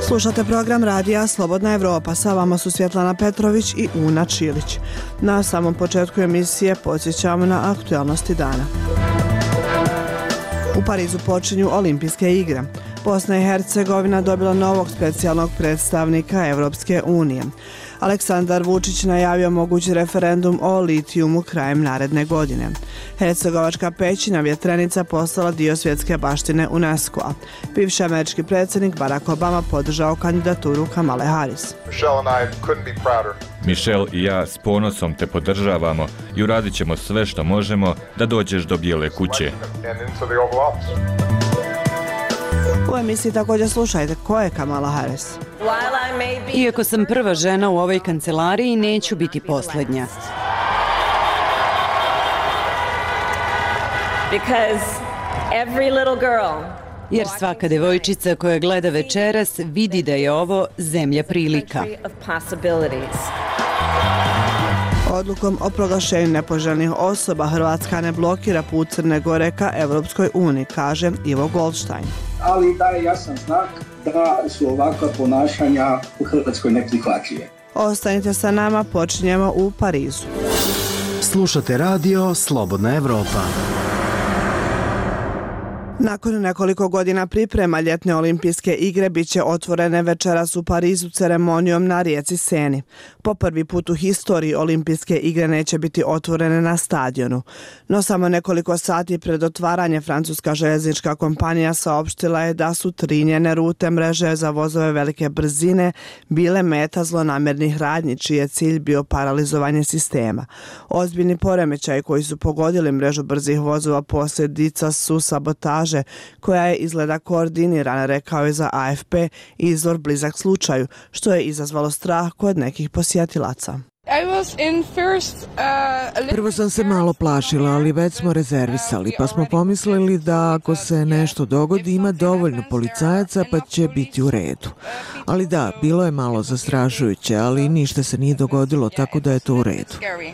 Slušate program radija Slobodna Evropa, sa vama su Svjetlana Petrović i Una Čilić. Na samom početku emisije podsjećamo na aktualnosti dana. U Parizu počinju olimpijske igre. Bosna i Hercegovina dobila novog specijalnog predstavnika Evropske unije. Aleksandar Vučić najavio mogući referendum o litijumu krajem naredne godine. Hercegovačka pećina Vjetrenica postala dio svjetske baštine UNESCO-a. Bivši američki predsjednik Barack Obama podržao kandidaturu Kamale Harris. Michelle i ja s ponosom te podržavamo i uradit ćemo sve što možemo da dođeš do Bijele kuće. U emisiji također slušajte ko je Kamala Harris. Iako sam prva žena u ovoj kancelariji, neću biti posljednja. Jer svaka devojčica koja gleda večeras vidi da je ovo zemlja prilika. Odlukom o proglašenju nepoželjnih osoba Hrvatska ne blokira put Crne Gore ka Evropskoj uniji, kaže Ivo Goldstein. Ali daje jasan znak da su ovakva ponašanja u Hrvatskoj neprihvatljive. Ostanite sa nama, počinjemo u Parizu. Slušate radio Slobodna Evropa. Nakon nekoliko godina priprema ljetne olimpijske igre bit će otvorene večeras u Parizu ceremonijom na rijeci Seni. Po prvi put u historiji olimpijske igre neće biti otvorene na stadionu. No samo nekoliko sati pred otvaranje francuska željeznička kompanija saopštila je da su 3 njene rute mreže za vozove velike brzine bile meta zlonamjernih radnji čiji je cilj bio paralizovanje sistema. Ozbiljni poremećaji koji su pogodili mrežu brzih vozova posljedica su sabotaže koja je izgleda koordinirana, rekao je za AFP izvor blizak slučaju, što je izazvalo strah kod nekih posjetilaca. Prvo sam se malo plašila, ali već smo rezervisali, pa smo pomislili da ako se nešto dogodi ima dovoljno policajaca pa će biti u redu. Ali da, bilo je malo zastrašujuće, ali ništa se nije dogodilo, tako da je to u redu.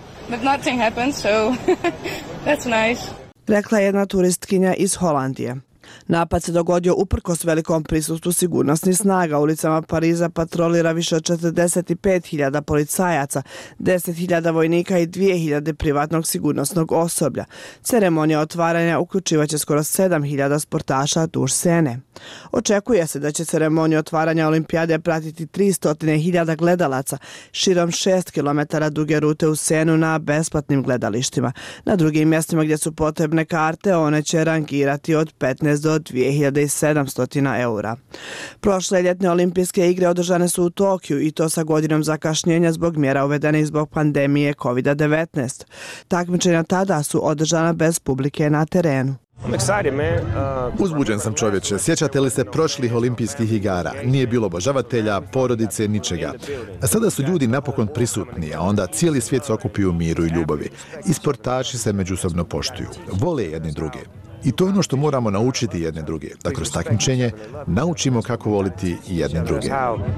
Rekla je jedna turistkinja iz Holandije. Napad se dogodio uprkos velikom prisustvu sigurnosnih snaga. Ulicama Pariza patrolira više od 45.000 policajaca, 10.000 vojnika i 2.000 privatnog sigurnosnog osoblja. Ceremonija otvaranja uključivaće skoro 7.000 sportaša duž Sene. Očekuje se da će ceremoniju otvaranja olimpijade pratiti 300.000 gledalaca širom 6 km duge rute u Senu na besplatnim gledalištima. Na drugim mjestima gdje su potrebne karte one će rangirati od 15 do 2700 eura. Prošle ljetne olimpijske igre održane su u Tokiju i to sa godinom zakašnjenja zbog mjera uvedenih zbog pandemije COVID-19. Takmičenja tada su održana bez publike na terenu. Uzbuđen sam, čovječe. Sjećate li se prošlih olimpijskih igara? Nije bilo obožavatelja, porodice, ničega. A sada su ljudi napokon prisutni, a onda cijeli svijet se okupi u miru i ljubavi. I sportaši se međusobno poštuju. Vole jedni druge. I to je ono što moramo naučiti jedne druge. Da kroz takmičenje naučimo kako voliti jedne druge.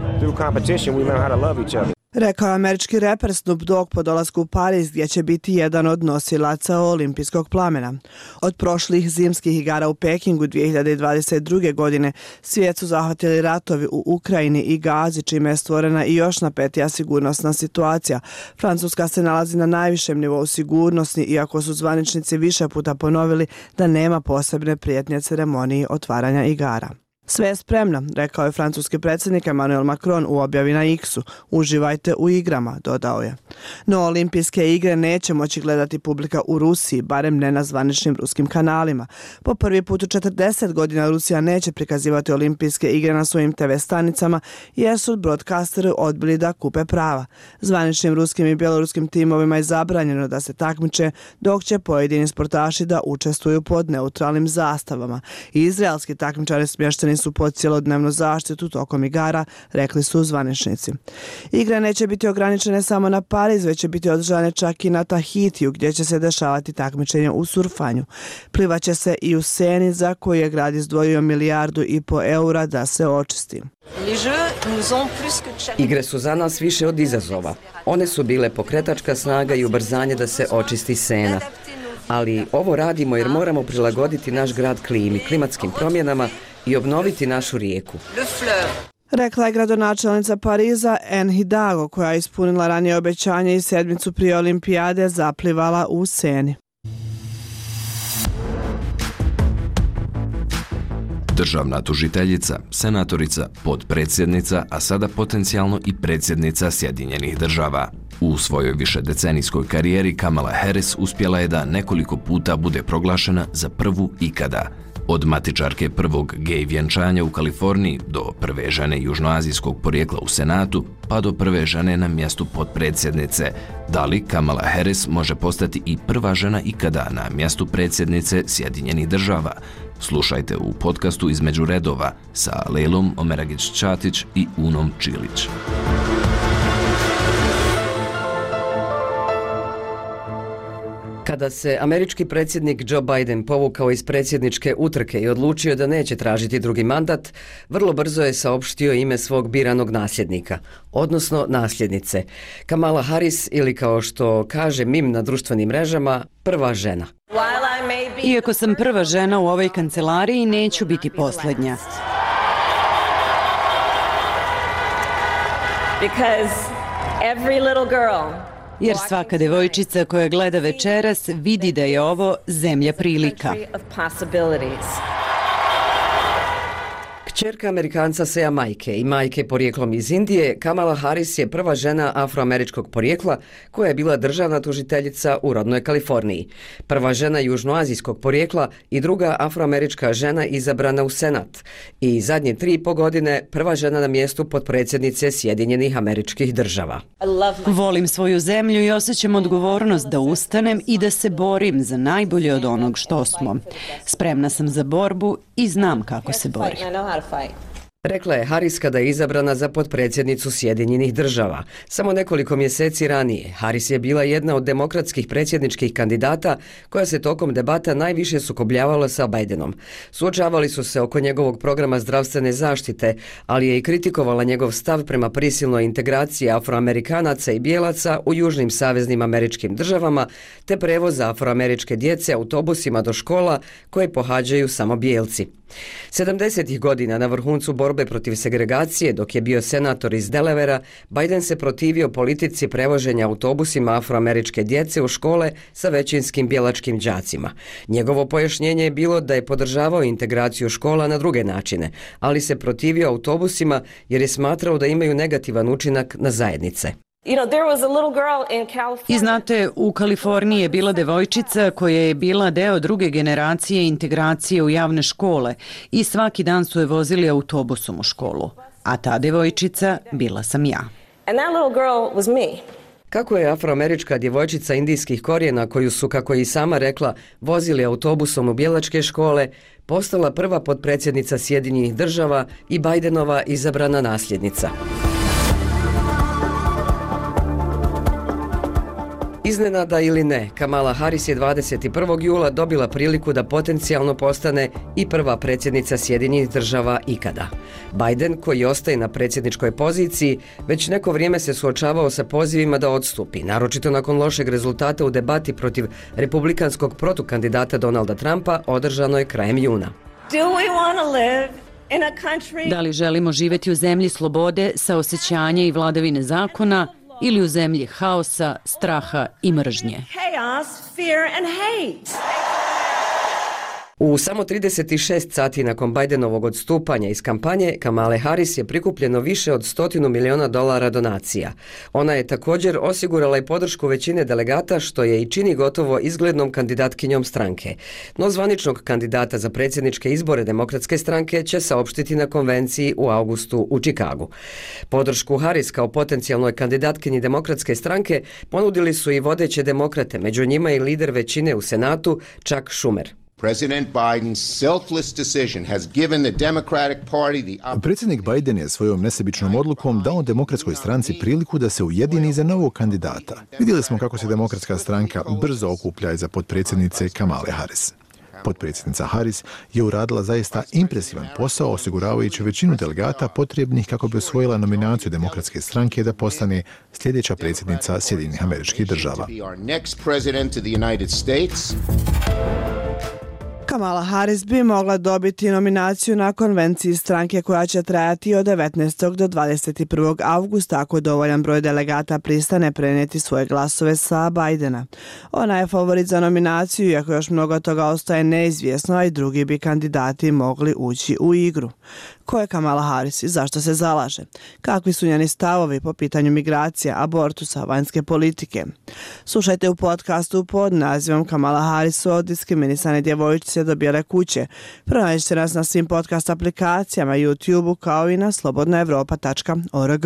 Rekao američki reper Snoop Dogg po dolasku u Pariz gdje će biti jedan od nosilaca olimpijskog plamena. Od prošlih zimskih igara u Pekingu 2022. godine svijet su zahvatili ratovi u Ukrajini i Gazi, čime je stvorena i još napetija sigurnosna situacija. Francuska se nalazi na najvišem nivou sigurnosti, iako su zvaničnici više puta ponovili da nema posebne prijetnje ceremoniji otvaranja igara. Sve je spremno, rekao je francuski predsjednik Emmanuel Macron u objavi na X-u. Uživajte u igrama, dodao je. No olimpijske igre neće moći gledati publika u Rusiji, barem ne na zvaničnim ruskim kanalima. Po prvi put u 40 godina Rusija neće prikazivati olimpijske igre na svojim TV stanicama jer su broadcasteri odbili da kupe prava. Zvaničnim ruskim i bjeloruskim timovima je zabranjeno da se takmiče, dok će pojedini sportaši da učestvuju pod neutralnim zastavama. Izraelski takmičari smješteni su pod cjelodnevnu zaštitu tokom igara, rekli su zvaničnici. Igre neće biti ograničene samo na Pariz, već će biti održane čak i na Tahitiju, gdje će se dešavati takmičenje u surfanju. Plivaće se i u Seni, za koju je grad izdvojio 1,5 milijardu eura da se očisti. Igre su za nas više od izazova. One su bile pokretačka snaga i ubrzanje da se očisti Sena. Ali ovo radimo jer moramo prilagoditi naš grad klimi, klimatskim promjenama i obnoviti našu rijeku. Rekla je gradonačelnica Pariza Anne Hidalgo, koja je ispunila ranije obećanje i sedmicu prije olimpijade zaplivala u Seni. Državna tužiteljica, senatorica, potpredsjednica, a sada potencijalno i predsjednica Sjedinjenih država. U svojoj višedecenijskoj karijeri Kamala Harris uspjela je da nekoliko puta bude proglašena za prvu ikada. Od matičarke prvog gej vjenčanja u Kaliforniji do prve žene južnoazijskog porijekla u Senatu, pa do prve žene na mjestu potpredsjednice. Da li Kamala Harris može postati i prva žena ikada na mjestu predsjednice Sjedinjenih država? Slušajte u podcastu Između redova sa Lejlom Omeragić-Čatić i Unom Čilić. Kada se američki predsjednik Joe Biden povukao iz predsjedničke utrke i odlučio da neće tražiti drugi mandat, vrlo brzo je saopštio ime svog biranog nasljednika, odnosno nasljednice. Kamala Harris, ili kao što kaže mim na društvenim mrežama, prva žena. Iako sam prva žena u ovoj kancelariji, neću biti posljednja. Jer svaka devojčica koja gleda večeras vidi da je ovo zemlja prilika. Kćerka Amerikanca sa Jamajke i majke porijeklom iz Indije, Kamala Harris je prva žena afroameričkog porijekla koja je bila državna tužiteljica u rodnoj Kaliforniji. Prva žena južnoazijskog porijekla i druga afroamerička žena izabrana u Senat. I zadnje 3,5 godine prva žena na mjestu potpredsjednice Sjedinjenih Američkih Država. Volim svoju zemlju i osjećam odgovornost da ustanem i da se borim za najbolje od onog što smo. Spremna sam za borbu i znam kako se bori. Rekla je Harris kada je izabrana za potpredsjednicu Sjedinjenih država. Samo nekoliko mjeseci ranije Harris je bila jedna od demokratskih predsjedničkih kandidata koja se tokom debata najviše sukobljavala sa Bidenom. Suočavali su se oko njegovog programa zdravstvene zaštite, ali je i kritikovala njegov stav prema prisilnoj integraciji afroamerikanaca i bijelaca u južnim saveznim američkim državama, te prevoza afroameričke djece autobusima do škola koje pohađaju samo bijelci. 70. godina na vrhuncu borbe protiv segregacije, dok je bio senator iz Delavera, Biden se protivio politici prevoženja autobusima afroameričke djece u škole sa većinskim bijelačkim đacima. Njegovo pojašnjenje je bilo da je podržavao integraciju škola na druge načine, ali se protivio autobusima jer je smatrao da imaju negativan učinak na zajednice. I znate, u Kaliforniji je bila devojčica koja je bila deo druge generacije integracije u javne škole i svaki dan su je vozili autobusom u školu. A ta devojčica bila sam ja. Kako je afroamerička djevojčica indijskih korijena, koju su, kako je i sama rekla, vozili autobusom u bijelačke škole, postala prva potpredsjednica Sjedinjenih država i Bidenova izabrana nasljednica. Iznenada ili ne, Kamala Harris je 21. jula dobila priliku da potencijalno postane i prva predsjednica Sjedinjenih država ikada. Biden, koji ostaje na predsjedničkoj poziciji, već neko vrijeme se suočavao sa pozivima da odstupi, naročito nakon lošeg rezultata u debati protiv republikanskog protukandidata Donalda Trumpa održanoj krajem juna. Da li želimo živjeti u zemlji slobode, saosećanja i vladavine zakona, ili u zemlji haosa, straha i mržnje? U samo 36 sati nakon Bidenovog odstupanja iz kampanje, Kamale Harris je prikupljeno više od $100 miliona donacija. Ona je također osigurala i podršku većine delegata, što je i čini gotovo izglednom kandidatkinjom stranke. No zvaničnog kandidata za predsjedničke izbore Demokratske stranke će saopštiti na konvenciji u augustu u Čikagu. Podršku Harris kao potencijalnoj kandidatkinji Demokratske stranke ponudili su i vodeće demokrate, među njima i lider većine u Senatu, Chuck Schumer. Predsjednik Biden je svojom nesebičnom odlukom dao Demokratskoj stranci priliku da se ujedini za novog kandidata. Vidjeli smo kako se Demokratska stranka brzo okuplja iza potpredsjednice Kamale Harris. Potpredsjednica Harris je uradila zaista impresivan posao osiguravajući većinu delegata potrebnih kako bi osvojila nominaciju Demokratske stranke da postane sljedeća predsjednica Sjedinjenih Američkih Država. Kamala Harris bi mogla dobiti nominaciju na konvenciji stranke koja će trajati od 19. do 21. avgusta ako dovoljan broj delegata pristane prenijeti svoje glasove sa Bidena. Ona je favorit za nominaciju, iako još mnogo toga ostaje neizvjesno, a i drugi bi kandidati mogli ući u igru. Ko je Kamala Harris i zašto se zalaže? Kakvi su njeni stavovi po pitanju migracija, abortusa, vanjske politike? Slušajte u podcastu pod nazivom Kamala Harris od diskriminisane djevojčice do bijele kuće. Pronađite nas na svim podcast aplikacijama, YouTube-u kao i na slobodnaevropa.org.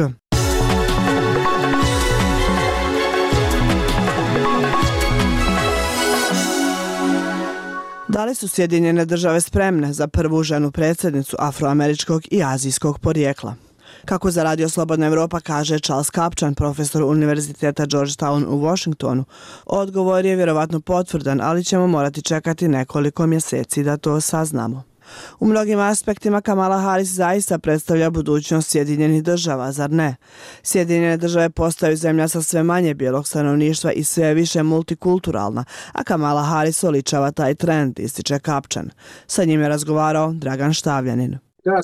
Da li su Sjedinjene države spremne za prvu ženu predsjednicu afroameričkog i azijskog porijekla? Kako za Radio Slobodna Evropa kaže Charles Kapčan, profesor Univerziteta Georgetown u Washingtonu, odgovor je vjerovatno potvrdan, ali ćemo morati čekati nekoliko mjeseci da to saznamo. U mnogim aspektima Kamala Harris zaista predstavlja budućnost Sjedinjenih država, zar ne? Sjedinjene države postaju zemlja sa sve manje bijelog stanovništva i sve više multikulturalna, a Kamala Harris oličava taj trend, ističe Kapčan. Sa njim je razgovarao Dragan Štavljanin.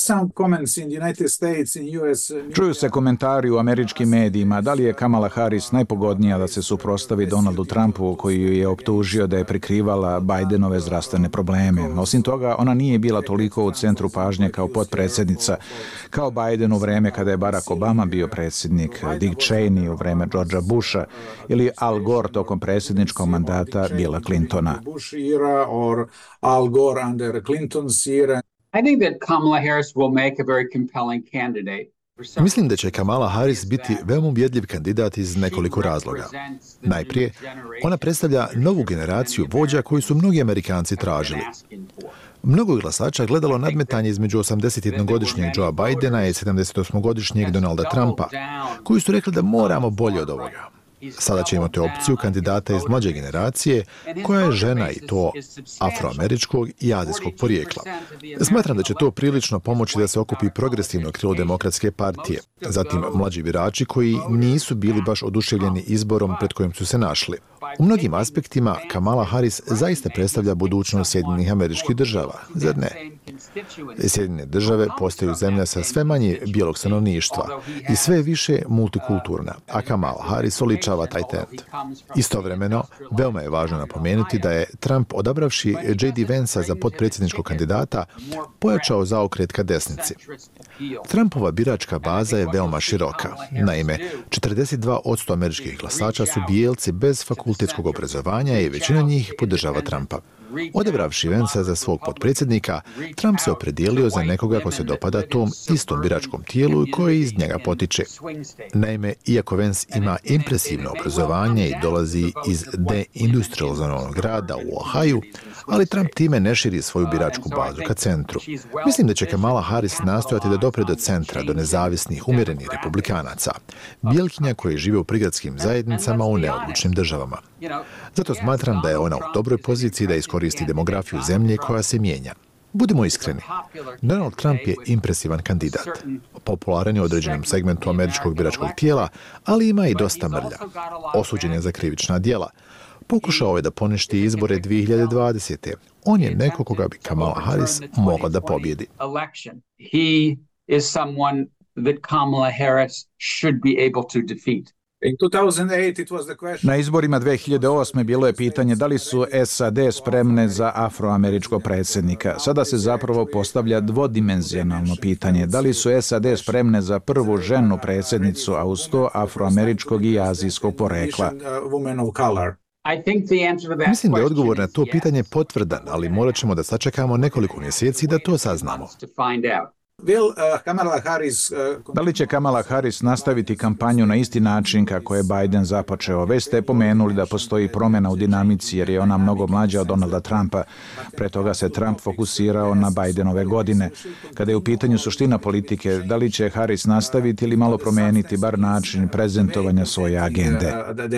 Čuju se komentari u američkim medijima da li je Kamala Harris najpogodnija da se suprotstavi Donaldu Trumpu koji ju je optužio da je prikrivala Bidenove zdravstvene probleme. Osim toga, ona nije bila toliko u centru pažnje kao potpredsjednica, kao Biden u vreme kada je Barack Obama bio predsjednik, Dick Cheney u vreme Georgea Busha ili Al Gore tokom predsjedničkog mandata Billa Clintona. Mislim da će Kamala Harris biti veoma ubjedljiv kandidat iz nekoliko razloga. Najprije, ona predstavlja novu generaciju vođa koju su mnogi Amerikanci tražili. Mnogo glasača gledalo nadmetanje između 81-godišnjeg Joea Bidena i 78-godišnjeg Donalda Trumpa, koji su rekli da moramo bolje od ovoga. Sada će imati opciju kandidata iz mlađe generacije koja je žena i to afroameričkog i azijskog porijekla. Smatram da će to prilično pomoći da se okupi progresivno krilo Demokratske partije, zatim mlađi birači koji nisu bili baš oduševljeni izborom pred kojim su se našli. U mnogim aspektima Kamala Harris zaista predstavlja budućnost Sjedinjenih Američkih Država, zar ne? Sjedinjene države postaju zemlja sa sve manje bijelog stanovništva i sve više multikulturna, a Kamala Harris oličava taj trend. Istovremeno, veoma je važno napomenuti da je Trump, odabravši J.D. Vansa za potpredsjedničkog kandidata, pojačao zaokret ka desnici. Trumpova biračka baza je veoma široka. Naime, 42% američkih glasača su bijelci bez fakultetskog obrazovanja i većina njih podržava Trumpa. Odabravši Vansa za svog potpredsjednika, Trump se opredijelio za nekoga ko se dopada tom istom biračkom tijelu i koji iz njega potiče. Naime, iako Vance ima impresivno obrazovanje i dolazi iz deindustrializovanog grada u Ohaju, ali Trump time ne širi svoju biračku bazu ka centru. Mislim da će Kamala Harris nastojati da dopre do centra, do nezavisnih, umjerenih republikanaca, bijelkinja koji žive u prigradskim zajednicama u neodlučnim državama. Zato smatram da je ona u dobroj poziciji da iskoristi demografiju zemlje koja se mijenja. Budimo iskreni, Donald Trump je impresivan kandidat. Popularan je u određenom segmentu američkog biračkog tijela, ali ima i dosta mrlja. Osuđen je za krivična djela. Pokušao je da poništi izbore 2020. On je neko koga bi Kamala Harris mogla da pobjedi. Na izborima 2008. bilo je pitanje da li su SAD spremne za afroameričkog predsjednika. Sada se zapravo postavlja dvodimenzionalno pitanje. Da li su SAD spremne za prvu ženu predsjednicu, a uz to afroameričkog i azijskog porekla? Mislim da je odgovor na to pitanje potvrdan, ali morat ćemo da sačekamo nekoliko mjeseci da to saznamo. Da li će Kamala Harris nastaviti kampanju na isti način kako je Biden započeo? Već ste pomenuli da postoji promjena u dinamici jer je ona mnogo mlađa od Donalda Trumpa. Pre toga se Trump fokusirao na Bidenove godine. Kada je u pitanju suština politike, da li će Harris nastaviti ili malo promijeniti bar način prezentovanja svoje agende?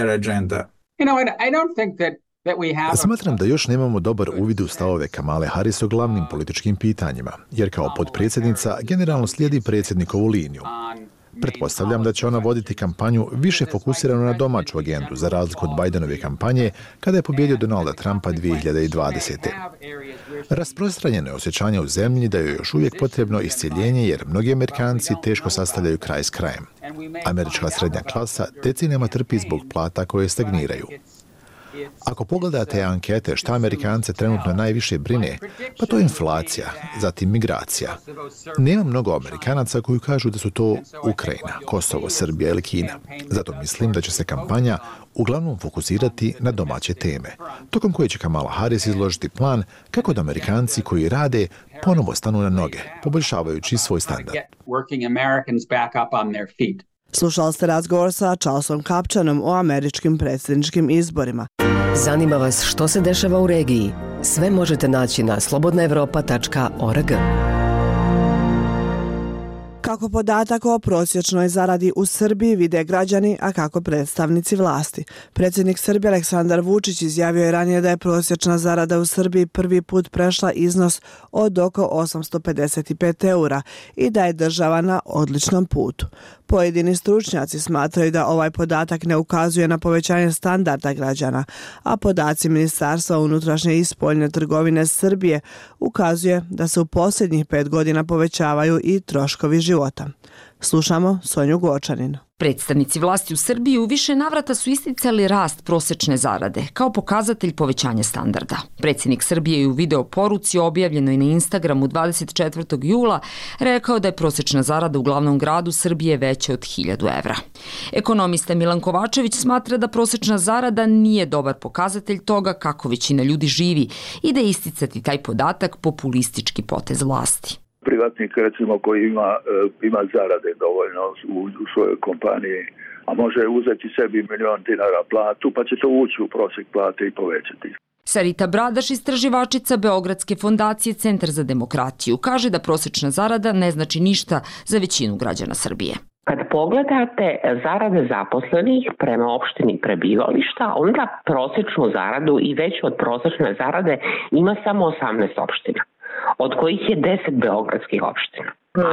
Smatram da još nemamo dobar uvid u stavove Kamale Harris o glavnim političkim pitanjima, jer kao potpredsjednica generalno slijedi predsjednikovu liniju. Pretpostavljam da će ona voditi kampanju više fokusiranu na domaću agendu, za razliku od Bidenove kampanje kada je pobjedio Donalda Trumpa 2020. Rasprostranjeno je osjećanje u zemlji da je još uvijek potrebno iscjeljenje jer mnogi Amerikanci teško sastavljaju kraj s krajem. Američka srednja klasa decenijama trpi zbog plata koje stagniraju. Ako pogledate ankete šta Amerikance trenutno najviše brine, pa to je inflacija, zatim migracija. Nema mnogo Amerikanaca koji kažu da su to Ukrajina, Kosovo, Srbija ili Kina. Zato mislim da će se kampanja uglavnom fokusirati na domaće teme, tokom koje će Kamala Harris izložiti plan kako da Amerikanci koji rade ponovo stanu na noge, poboljšavajući svoj standard. Slušali ste razgovor sa Charlesom Kapčanom o američkim predsjedničkim izborima. Zanima vas što se dešava u regiji? Sve možete naći na slobodnaevropa.org. Kako podatak o prosječnoj zaradi u Srbiji vide građani, a kako predstavnici vlasti. Predsjednik Srbije Aleksandar Vučić izjavio je ranije da je prosječna zarada u Srbiji prvi put prešla iznos od oko 855 eura i da je država na odličnom putu. Pojedini stručnjaci smatraju da ovaj podatak ne ukazuje na povećanje standarda građana, a podaci Ministarstva unutrašnje i spoljne trgovine Srbije ukazuje da se u posljednjih 5 godina povećavaju i troškovi života. Slušamo Sonju Gočanin. Predstavnici vlasti u Srbiji u više navrata su isticali rast prosječne zarade kao pokazatelj povećanja standarda. Predsjednik Srbije je u video poruci objavljenoj na Instagramu 24. jula rekao da je prosječna zarada u glavnom gradu Srbije veća od 1000 evra. Ekonomista Milan Kovačević smatra da prosječna zarada nije dobar pokazatelj toga kako većina ljudi živi i da je isticati taj podatak populistički potez vlasti. Privatnik recimo koji ima zarade dovoljno u svojoj kompaniji, a može uzeti sebi $1.000.000 platu, pa će to ući u prosjek plate i povećati. Sarita Bradaš, istraživačica Beogradske fondacije Centar za demokratiju, kaže da prosječna zarada ne znači ništa za većinu građana Srbije. Kad pogledate zarade zaposlenih prema opštini prebivališta, onda prosječnu zaradu i veću od prosječne zarade ima samo 18 opština, od kojih je 10 beogradskih opština. A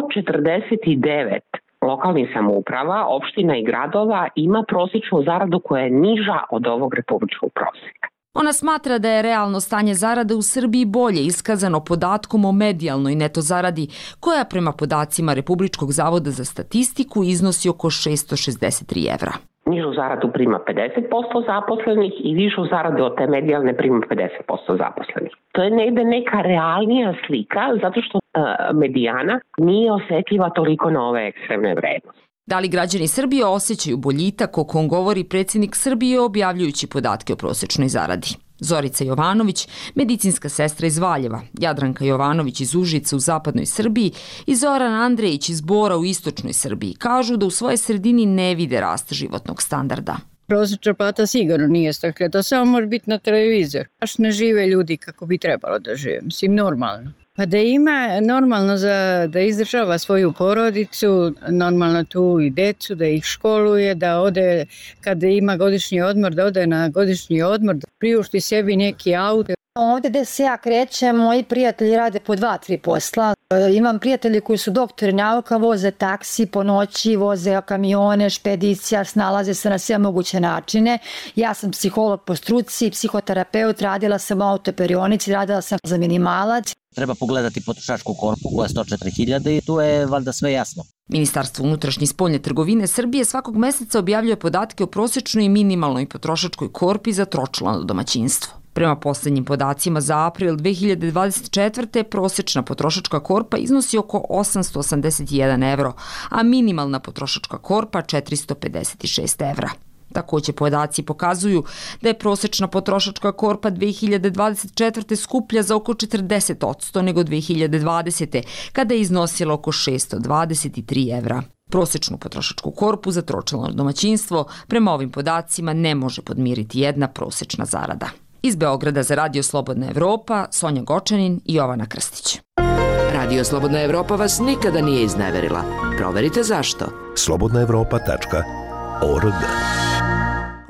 149 lokalnih samouprava, opština i gradova ima prosječnu zaradu koja je niža od ovog republičkog prosjeka. Ona smatra da je realno stanje zarade u Srbiji bolje iskazano podatkom o medijalnoj neto zaradi, koja prema podacima Republičkog zavoda za statistiku iznosi oko 663 evra. Nižu zaradu prima 50% zaposlenih i višu zaradu od te medijalne prima 50% zaposlenih. To je negde neka realnija slika zato što medijana nije osetljiva toliko na ove ekstremne vrednosti. Da li građani Srbije osjećaju boljitak o kom govori predsjednik Srbije objavljujući podatke o prosječnoj zaradi? Zorica Jovanović, medicinska sestra iz Valjeva, Jadranka Jovanović iz Užica u zapadnoj Srbiji i Zoran Andrejić iz Bora u istočnoj Srbiji kažu da u svojoj sredini ne vide rast životnog standarda. Prosječna plata sigurno nije stakle, to samo može biti na televizor. Baš ne žive ljudi kako bi trebalo da žive, mislim normalno. Pa da ima normalno da izdržava svoju porodicu, normalno tu i decu, da ih školuje, da ode kada ima godišnji odmor, da ode na godišnji odmor, da priušti sebi neki auto. Ovdje gdje se ja krećem, moji prijatelji rade po 2-3 posla. Imam prijatelji koji su doktori nauka, voze taksi po noći, voze kamione, špedicija, snalaze se na sve moguće načine. Ja sam psiholog po struci, psihoterapeut, radila sam u autoperionici, radila sam za minimalac. Treba pogledati potrošačku korpu koja je 104.000 i tu je valjda sve jasno. Ministarstvo unutrašnje i spoljne trgovine Srbije svakog meseca objavljuje podatke o prosječnoj i minimalnoj potrošačkoj korpi za tročlano domaćinstvo. Prema posljednjim podacima za april 2024. prosječna potrošačka korpa iznosi oko 881 evro, a minimalna potrošačka korpa 456 evra. Također podaci pokazuju da je prosječna potrošačka korpa 2024. skuplja za oko 40% nego 2020. kada je iznosila oko 623 evra. Prosječnu potrošačku korpu za tročlano domaćinstvo prema ovim podacima ne može podmiriti jedna prosječna zarada. Iz Beograda za Radio Slobodna Evropa, Sonja Gočanin i Jovana Krstić. Radio Slobodna Evropa vas nikada nije izneverila. Proverite zašto. slobodnaevropa.org.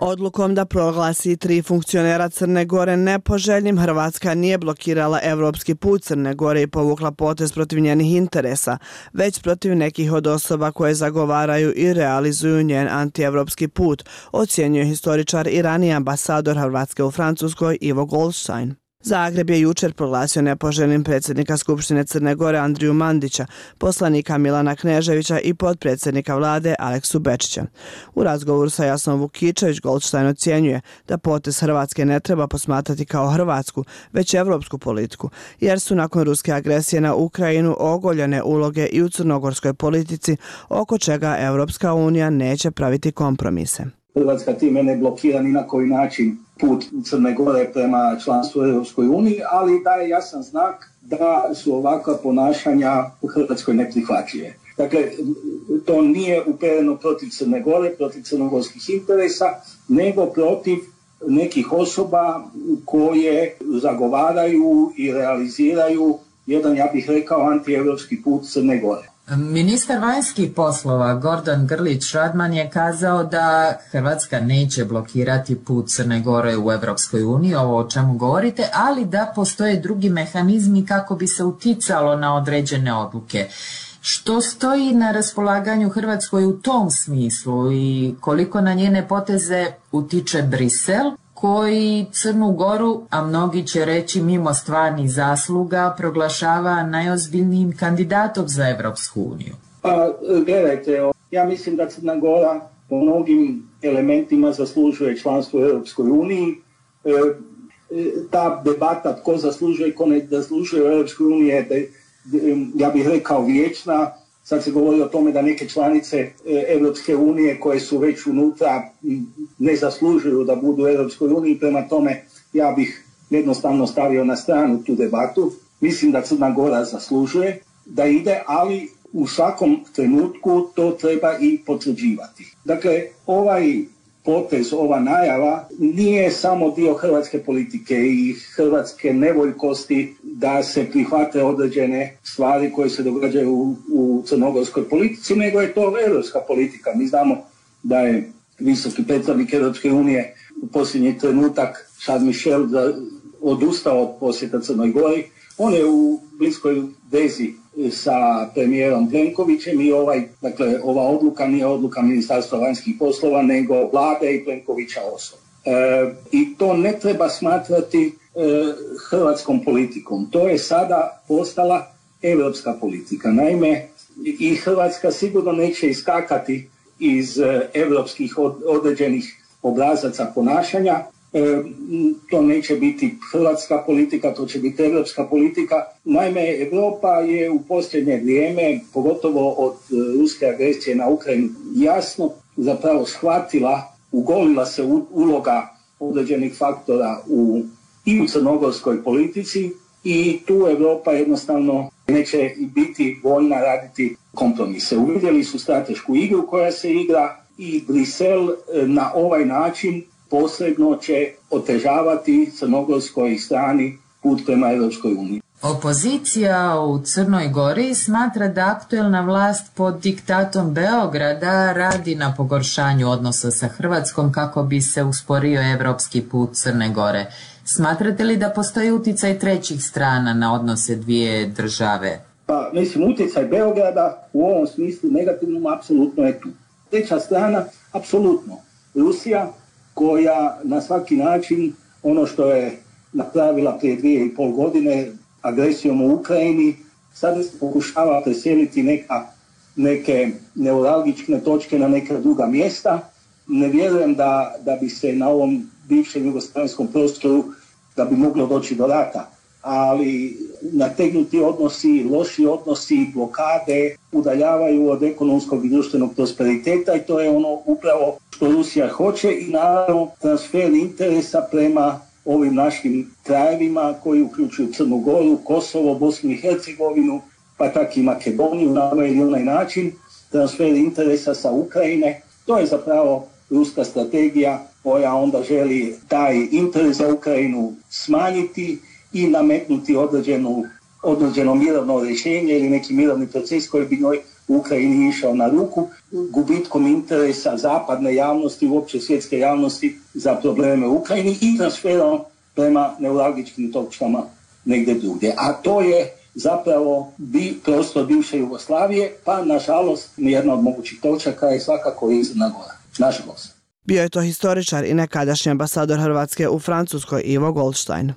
Odlukom da proglasi 3 funkcionera Crne Gore nepoželjnim, Hrvatska nije blokirala evropski put Crne Gore i povukla potez protiv njenih interesa, već protiv nekih od osoba koje zagovaraju i realizuju njen antievropski put, ocjenjuje historičar i raniji ambasador Hrvatske u Francuskoj Ivo Goldstein. Zagreb je jučer proglasio nepoželjnim predsjednika Skupštine Crne Gore Andriju Mandića, poslanika Milana Kneževića i potpredsjednika vlade Aleksu Bečića. U razgovoru sa Jasnom Vukičević Goldstein ocjenjuje da potez Hrvatske ne treba posmatrati kao hrvatsku, već evropsku politiku, jer su nakon ruske agresije na Ukrajinu ogoljene uloge i u crnogorskoj politici, oko čega Evropska unija neće praviti kompromise. Hrvatska time ne blokira ni na koji način put Crne Gore prema članstvu u Europskoj uniji, ali daje jasan znak da su ovakva ponašanja u Hrvatskoj neprihvatljive. Dakle, to nije upereno protiv Crne Gore, protiv crnogorskih interesa, nego protiv nekih osoba koje zagovaraju i realiziraju jedan, ja bih rekao, antievropski put Crne Gore. Ministar vanjskih poslova Gordan Grlić Radman je kazao da Hrvatska neće blokirati put Crne Gore u Evropskoj uniji, ovo o čemu govorite, ali da postoje drugi mehanizmi kako bi se uticalo na određene odluke. Što stoji na raspolaganju Hrvatskoj u tom smislu i koliko na njene poteze utiče Brisel, koji Crnu Goru, a mnogi će reći mimo stvarnih zasluga, proglašava najozbiljnijim kandidatom za Evropsku uniju? Gledajte, ja mislim da Crna Gora po mnogim elementima zaslužuje članstvo u Europskoj uniji. Ta debata tko zaslužuje i tko ne zaslužuje u Europskoj uniji je, ja bih rekao, vječna. Sad se govori o tome da neke članice Europske unije koje su već unutra ne zaslužuju da budu u Europskoj uniji, prema tome ja bih jednostavno stavio na stranu tu debatu. Mislim da Crna Gora zaslužuje da ide, ali u svakom trenutku to treba i potvrđivati. Dakle, ovaj potez, ova najava nije samo dio hrvatske politike i hrvatske nevoljkosti da se prihvate određene stvari koje se događaju u crnogorskoj politici, nego je to europska politika. Mi znamo da je visoki predstavnik Europske unije u posljednji trenutak Charles Michel odustao od posjeta Crnoj Gori. On je u bliskoj vezi sa premijerom Plenkovićem i ova odluka nije odluka Ministarstva vanjskih poslova, nego vlade i Plenkovića osobno. I to ne treba smatrati hrvatskom politikom. To je sada postala europska politika. Naime, i Hrvatska sigurno neće iskakati iz europskih određenih obrazaca ponašanja. To neće biti hrvatska politika, to će biti europska politika. Naime, Europa je u posljednje vrijeme, pogotovo od ruske agresije na Ukrajinu, jasno zapravo shvatila, ugolila se uloga određenih faktora i u crnogorskoj politici i tu Europa jednostavno neće biti voljna raditi kompromise. Uvidjeli su stratešku igru koja se igra i Brisel na ovaj način posredno će otežavati crnogorskoj strani put prema Europskoj uniji. Opozicija u Crnoj Gori smatra da aktuelna vlast pod diktatom Beograda radi na pogoršanju odnosa sa Hrvatskom kako bi se usporio evropski put Crne Gore. Smatrate li da postoji uticaj trećih strana na odnose dvije države? Pa, mislim, uticaj Beograda u ovom smislu negativnom apsolutno je tu. Treća strana, apsolutno. Rusija, koja na svaki način ono što je napravila prije 2,5 godine agresijom u Ukrajini, sada se pokušava preseliti neke neuralgične točke na neka druga mjesta. Ne vjerujem da bi se na ovom bivšem jugoslavenskom prostoru da bi moglo doći do rata, ali nategnuti odnosi, loši odnosi, blokade udaljavaju od ekonomskog i društvenog prosperiteta i to je ono upravo što Rusija hoće i naravno transfer interesa prema ovim našim krajevima koji uključuju Crnu Goru, Kosovo, Bosnu i Hercegovinu, pa tak i Makedoniju na ovaj ili onaj način, transfer interesa sa Ukrajine. To je zapravo ruska strategija koja onda želi taj interes za Ukrajinu smanjiti i nametnuti određeno mirovno rješenje ili neki mirovni proces koji bi njoj Ukrajini išao na ruku, gubitkom interesa zapadne javnosti, uopće svjetske javnosti za probleme u Ukrajini i transferom prema neuralgičkim točkama negdje drugdje. A to je zapravo prostor bivše Jugoslavije, pa nažalost nijedna od mogućih točaka je svakako i Crna Gora. Nažalost. Bio je to historičar i nekadašnji ambasador Hrvatske u Francuskoj Ivo Goldstein.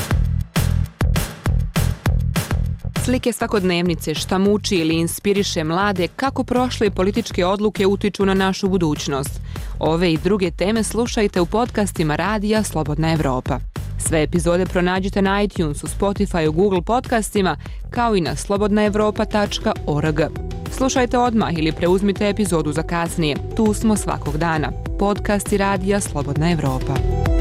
Slike svakodnevnice šta muči ili inspiriše mlade kako prošle političke odluke utiču na našu budućnost. Ove i druge teme slušajte u podcastima Radija Slobodna Evropa. Sve epizode pronađite na iTunesu, Spotifyu, Google podcastima, kao i na slobodnaevropa.org. Slušajte odmah ili preuzmite epizodu za kasnije. Tu smo svakog dana. Podcasti Radija Slobodna Evropa.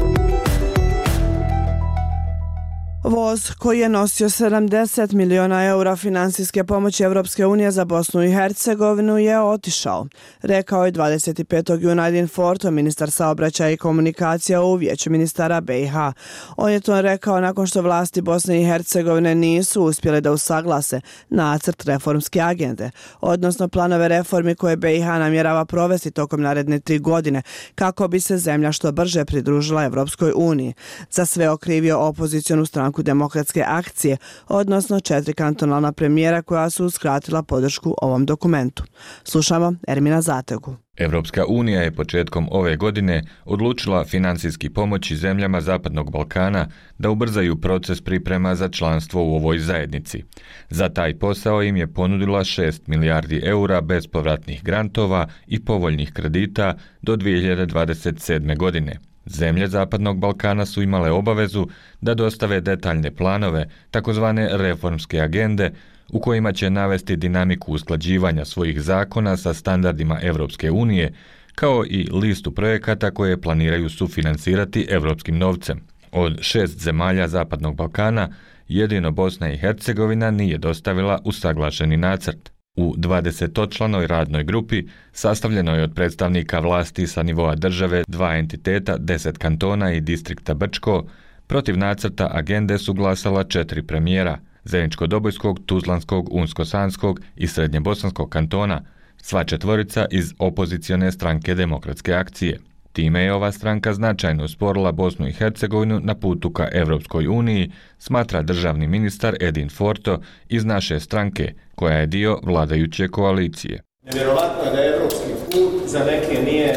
Voz koji je nosio 70 miliona eura finansijske pomoći Evropske unije za Bosnu i Hercegovinu je otišao, rekao je 25. juna Edin Forto, ministar saobraćaja i komunikacija u Vijeću ministara BiH. On je to rekao nakon što vlasti Bosne i Hercegovine nisu uspjele da usaglase nacrt reformske agende, odnosno planove reformi koje BiH namjerava provesti tokom naredne 3 godine kako bi se zemlja što brže pridružila Evropskoj uniji. Za sve okrivio opozicionu stranku Demokratske akcije, odnosno 4 kantonalna premijera koja su uskratila podršku ovom dokumentu. Slušamo Ermina Zategu. Evropska unija je početkom ove godine odlučila financijski pomoći zemljama Zapadnog Balkana da ubrzaju proces priprema za članstvo u ovoj zajednici. Za taj posao im je ponudila 6 milijardi eura bespovratnih grantova i povoljnih kredita do 2027. godine. Zemlje Zapadnog Balkana su imale obavezu da dostave detaljne planove, takozvane reformske agende, u kojima će navesti dinamiku usklađivanja svojih zakona sa standardima Evropske unije, kao i listu projekata koje planiraju sufinansirati evropskim novcem. Od 6 zemalja Zapadnog Balkana, jedino Bosna i Hercegovina nije dostavila usaglašeni nacrt. U 20-članoj radnoj grupi, sastavljenoj od predstavnika vlasti sa nivoa države, 2 entiteta, 10 kantona i distrikta Brčko, protiv nacrta agende su glasala 4 premijera, Zeničko-Dobojskog, Tuzlanskog, Unsko-Sanskog i Srednjebosanskog kantona, sva 4 iz opozicione stranke Demokratske akcije. Time je ova stranka značajno usporila Bosnu i Hercegovinu na putu ka Evropskoj uniji, smatra državni ministar Edin Forto iz naše stranke, koja je dio vladajuće koalicije. Nevjerovatno je da je evropski put za neke nije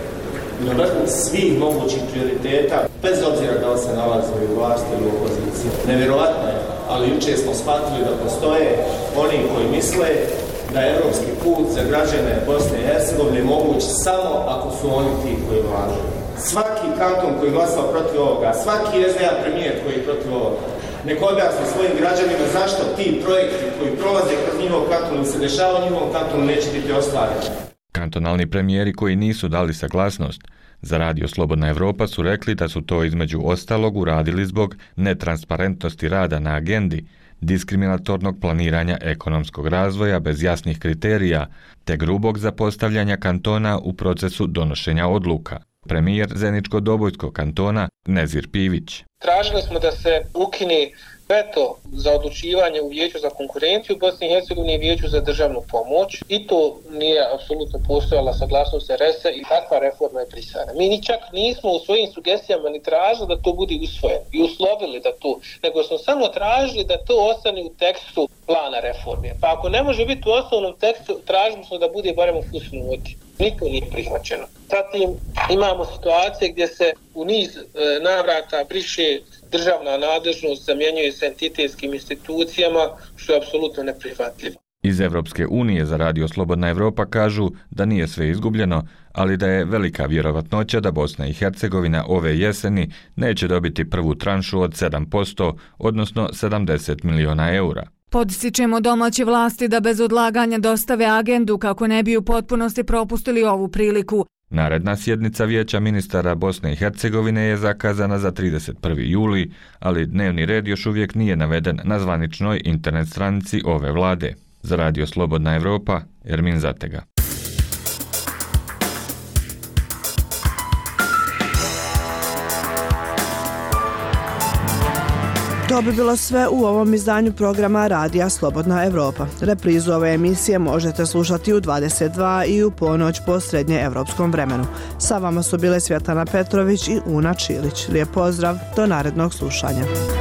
na vrhu svih mogućih prioriteta, bez obzira da li se nalazi u vlasti ili u opoziciji. Nevjerovatno je, ali jučer smo shvatili da postoje oni koji misle da je evropski put za građane Bosne i Hercegovine moguć samo ako su oni ti koji vlažu. Svaki kanton koji glasao protiv ovoga, svaki SDA premijer koji je protiv ovoga, nek objasni svojim građanima zašto ti projekti koji prolaze kroz njihov kanton ili se dešava u njihovom kantonu neće biti ostvareni. Kantonalni premijeri koji nisu dali saglasnost za Radio Slobodna Evropa su rekli da su to između ostalog uradili zbog netransparentnosti rada na agendi, diskriminatornog planiranja ekonomskog razvoja bez jasnih kriterija, te grubog zapostavljanja kantona u procesu donošenja odluka. Premijer Zeničko-Dobojskog kantona Nezir Pivić. Tražili smo da se ukine veto za odlučivanje u Vijeću za konkurenciju Bosne i Hercegovine i Vijeću za državnu pomoć i to nije apsolutno postojala saglasnost RS-a i takva reforma je prisvojena. Mi ni čak nismo u svojim sugestijama ni tražili da to bude usvojeno i uslovili da to, nego smo samo tražili da to ostane u tekstu plana reforme. Pa ako ne može biti u osnovnom tekstu, tražili smo da bude barem u fusnoti. Niko nije prihvaćeno. Zatim imamo situacije gdje se u niz navrata briše državna nadležnost, zamjenjuje se entitetskim institucijama, što je apsolutno neprihvatljivo. Iz Evropske unije za Radio Slobodna Evropa kažu da nije sve izgubljeno, ali da je velika vjerovatnoća da Bosna i Hercegovina ove jeseni neće dobiti prvu tranšu od 7%, odnosno 70 miliona eura. Podstičemo domaće vlasti da bez odlaganja dostave agendu kako ne bi u potpunosti propustili ovu priliku. Naredna sjednica Vijeća ministara Bosne i Hercegovine je zakazana za 31. juli, ali dnevni red još uvijek nije naveden na zvaničnoj internet stranici ove vlade. Za Radio Slobodna Evropa, Ermin Zatega. To bi bilo sve u ovom izdanju programa Radija Slobodna Evropa. Reprizu ove emisije možete slušati u 22 i u ponoć po srednjeevropskom vremenu. Sa vama su bile Svjetlana Petrović i Una Čilić. Lijep pozdrav, do narednog slušanja.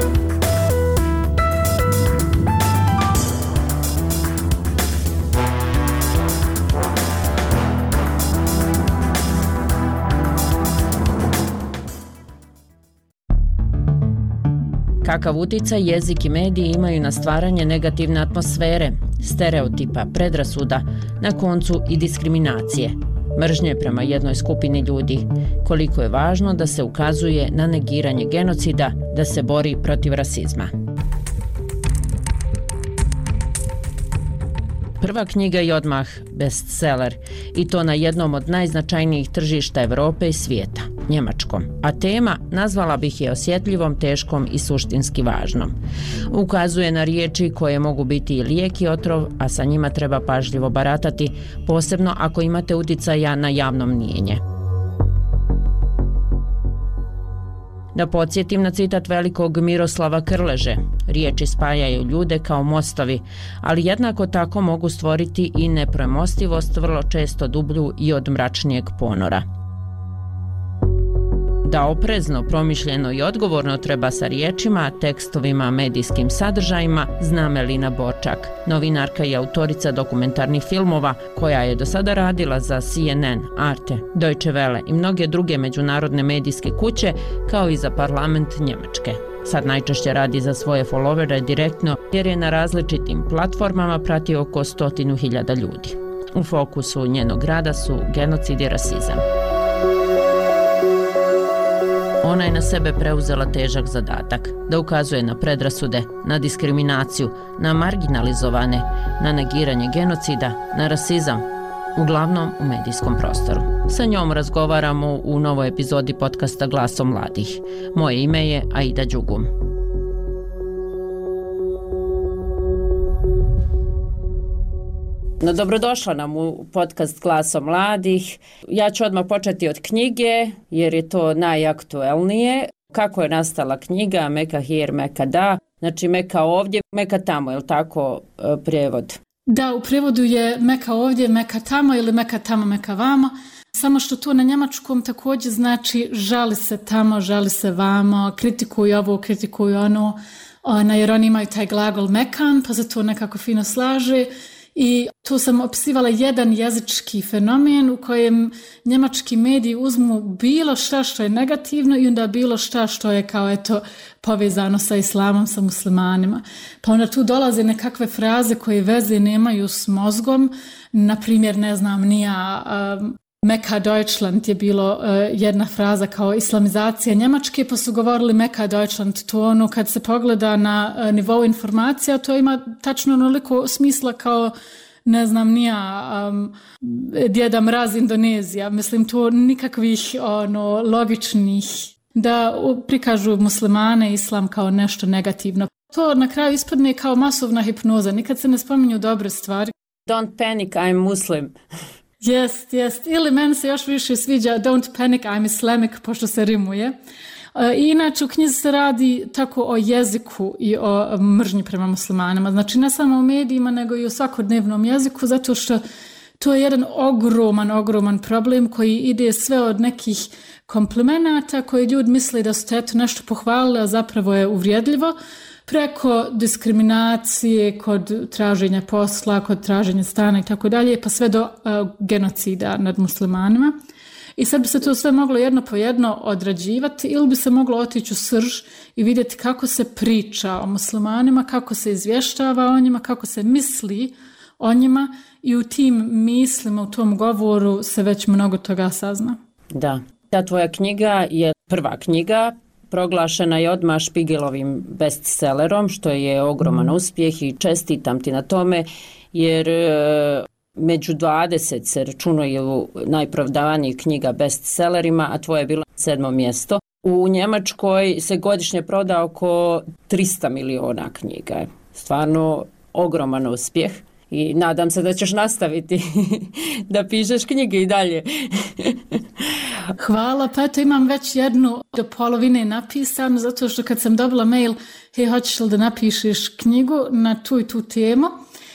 Kakav uticaj jezik i mediji imaju na stvaranje negativne atmosfere, stereotipa, predrasuda, na koncu i diskriminacije, mržnje prema jednoj skupini ljudi, koliko je važno da se ukazuje na negiranje genocida, da se bori protiv rasizma. Prva knjiga je odmah bestseller i to na jednom od najznačajnijih tržišta Evrope i svijeta, njemačkom, a tema nazvala bih je osjetljivom, teškom i suštinski važnom. Ukazuje na riječi koje mogu biti i lijek i otrov, a sa njima treba pažljivo baratati, posebno ako imate uticaja na javno mnijenje. Da podsjetim na citat velikog Miroslava Krleže, riječi spajaju ljude kao mostovi, ali jednako tako mogu stvoriti i nepremostivost, vrlo često dublju i od mračnijeg ponora. Da oprezno, promišljeno i odgovorno treba sa riječima, tekstovima, medijskim sadržajima, zna Melina Borčak, novinarka i autorica dokumentarnih filmova, koja je do sada radila za CNN, Arte, Deutsche Welle i mnoge druge međunarodne medijske kuće, kao i za parlament Njemačke. Sad najčešće radi za svoje followere direktno, jer je na različitim platformama prati oko 100.000 ljudi. U fokusu njenog rada su genocid i rasizam. Ona je na sebe preuzela težak zadatak, da ukazuje na predrasude, na diskriminaciju, na marginalizovane, na negiranje genocida, na rasizam, uglavnom u medijskom prostoru. Sa njom razgovaramo u novoj epizodi podcasta Glasom mladih. Moje ime je Aida Đugum. No, dobrodošla nam u podcast Glasom mladih. Ja ću odmah početi od knjige, jer je to najaktuelnije. Kako je nastala knjiga Meka hier, Meka da? Znači Meka ovdje, Meka tamo, je li tako prijevod? Da, u prijevodu je Meka ovdje, Meka tamo ili Meka tamo, Meka vamo. Samo što to na njemačkom također znači žali se tamo, žali se vamo, kritikuju ovo, kritikuju ono, jer oni imaju taj glagol mekan, pa se to nekako fino slaže. I tu sam opisivala jedan jezički fenomen u kojem njemački mediji uzmu bilo šta što je negativno i onda bilo šta što je kao eto povezano sa islamom, sa muslimanima. Pa onda tu dolaze nekakve fraze koje veze nemaju s mozgom, na primjer ne znam nija Meka Deutschland je bilo jedna fraza kao islamizacija Njemačke, pa su govorili Meka Deutschland, to ono kad se pogleda na nivou informacija, to ima tačno onoliko smisla kao ne znam nija Djeda Mraz Indonezija, mislim to nikakvih logičnih da prikažu muslimane i islam kao nešto negativno. To na kraju ispadne kao masovna hipnoza, nikad se ne spominju dobre stvari. Don't panic, I'm Muslim. Jest. Ili meni se još više sviđa Don't panic, I'm Islamic, pošto se rimuje. I inače u knjizi se radi tako o jeziku i o mržnji prema muslimanima. Znači ne samo u medijima, nego i u svakodnevnom jeziku, zato što to je jedan ogroman problem koji ide sve od nekih komplimenata koji ljudi misle da su eto nešto pohvalili, a zapravo je uvrijedljivo, preko diskriminacije kod traženja posla, kod traženja stana i tako dalje, pa sve do genocida nad muslimanima. I sad bi se to sve moglo jedno po jedno odrađivati ili bi se moglo otići u srž i vidjeti kako se priča o muslimanima, kako se izvještava o njima, kako se misli o njima i u tim mislima, u tom govoru se već mnogo toga sazna. Da, ta tvoja knjiga je prva knjiga, proglašena je odmah Špigelovim bestsellerom, što je ogroman uspjeh i čestitam ti na tome, jer među 20 se računaju najprodavanijih knjiga bestsellerima, a tvoje je bilo 7. mjesto. U Njemačkoj se godišnje proda oko 300 miliona knjiga. Stvarno ogroman uspjeh. I nadam se da ćeš nastaviti da pišeš knjige i dalje. Hvala, pa eto imam već jednu do polovine napisanu, zato što kad sam dobila mail, hej, hoćeš li da napišeš knjigu na tu i tu temu?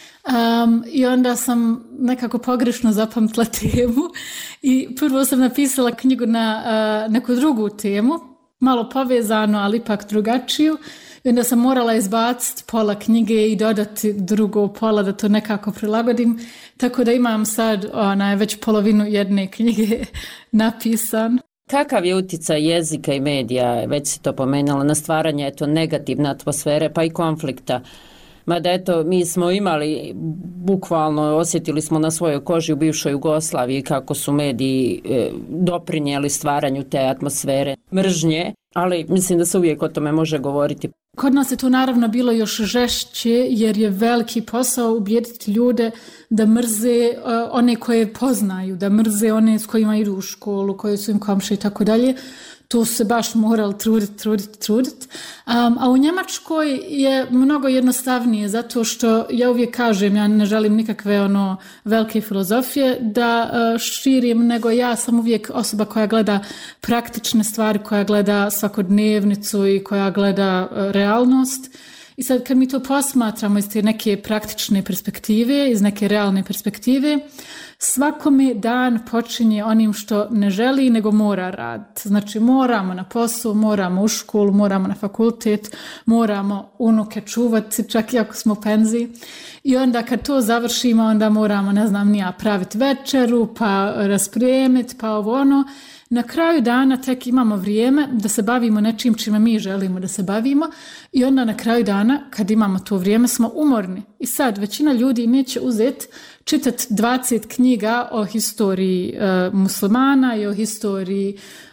I onda sam nekako pogrešno zapamtila temu i prvo sam napisala knjigu na neku drugu temu, malo povezano, ali ipak drugačiju. I onda sam morala izbaciti pola knjige i dodati drugo pola da to nekako prilagodim. Tako da imam sad već polovinu jedne knjige napisan. Kakav je utjecaj jezika i medija, već si to pomenula, na stvaranje negativne atmosfere pa i konflikta? Mada eto, mi smo imali, bukvalno osjetili smo na svojoj koži u bivšoj Jugoslaviji kako su mediji doprinijeli stvaranju te atmosfere mržnje, ali mislim da se uvijek o tome može govoriti. Kod nas je to naravno bilo još žešće jer je veliki posao ubijediti ljude da mrze one koje poznaju, da mrze one s kojima idu u školu, koje su im komšije i tako dalje. To su se baš morali truditi. A u Njemačkoj je mnogo jednostavnije, zato što ja uvijek kažem, ja ne želim nikakve velike filozofije da širim, nego ja sam uvijek osoba koja gleda praktične stvari, koja gleda svakodnevnicu i koja gleda realnost. I sad kad mi to posmatramo iz te neke praktične perspektive, iz neke realne perspektive, svakome dan počinje onim što ne želi, nego mora raditi. Znači moramo na posao, moramo u školu, moramo na fakultet, moramo unuke čuvati, čak i ako smo u penziji. I onda kad to završimo, onda moramo, praviti večeru, pa raspremiti, pa ovo ono. Na kraju dana tek imamo vrijeme da se bavimo nečim čime mi želimo da se bavimo i onda na kraju dana kad imamo to vrijeme smo umorni. I sad većina ljudi neće uzeti čitati 20 knjiga o historiji muslimana i o historiji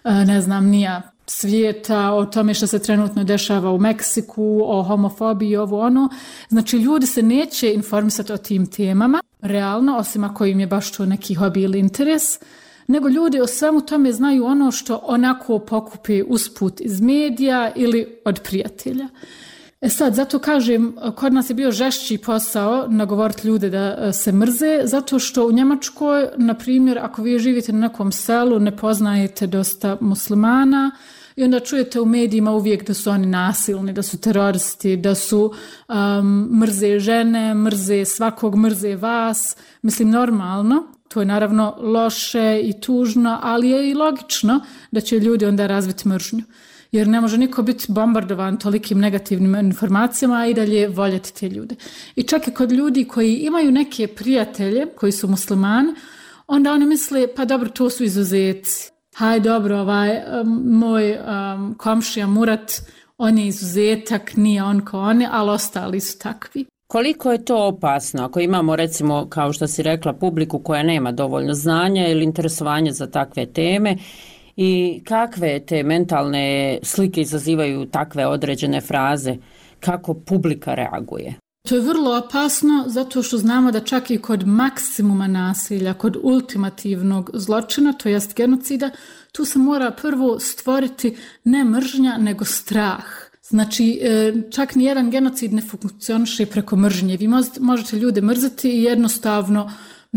svijeta, o tome što se trenutno dešava u Meksiku, o homofobiji i ovo ono. Znači ljudi se neće informisati o tim temama, realno, osim ako im je baš to neki hobi ili interes, nego ljudi o svemu tome znaju ono što onako pokupi usput iz medija ili od prijatelja. Sad, zato kažem, kod nas je bio žešći posao nagovoriti ljude da se mrze, zato što u Njemačkoj, na primjer, ako vi živite na nekom selu, ne poznajete dosta muslimana i onda čujete u medijima uvijek da su oni nasilni, da su teroristi, da su mrze žene, mrze svakog, mrze vas. Mislim, normalno. To je naravno loše i tužno, ali je i logično da će ljudi onda razviti mržnju. Jer ne može niko biti bombardovan tolikim negativnim informacijama, a i dalje voljeti te ljude. I čak i kod ljudi koji imaju neke prijatelje koji su muslimani, onda oni misle, pa dobro, to su izuzeci. Haj dobro, moj komšija Murat, on je izuzetak, nije on kao oni, ali ostali su takvi. Koliko je to opasno ako imamo, recimo, kao što si rekla, publiku koja nema dovoljno znanja ili interesovanja za takve teme i kakve te mentalne slike izazivaju takve određene fraze, kako publika reaguje? To je vrlo opasno zato što znamo da čak i kod maksimuma nasilja, kod ultimativnog zločina, to jest genocida, tu se mora prvo stvoriti ne mržnja, nego strah. Znači, čak nijedan genocid ne funkcioniše preko mržnje. Vi možete ljude mrziti i jednostavno,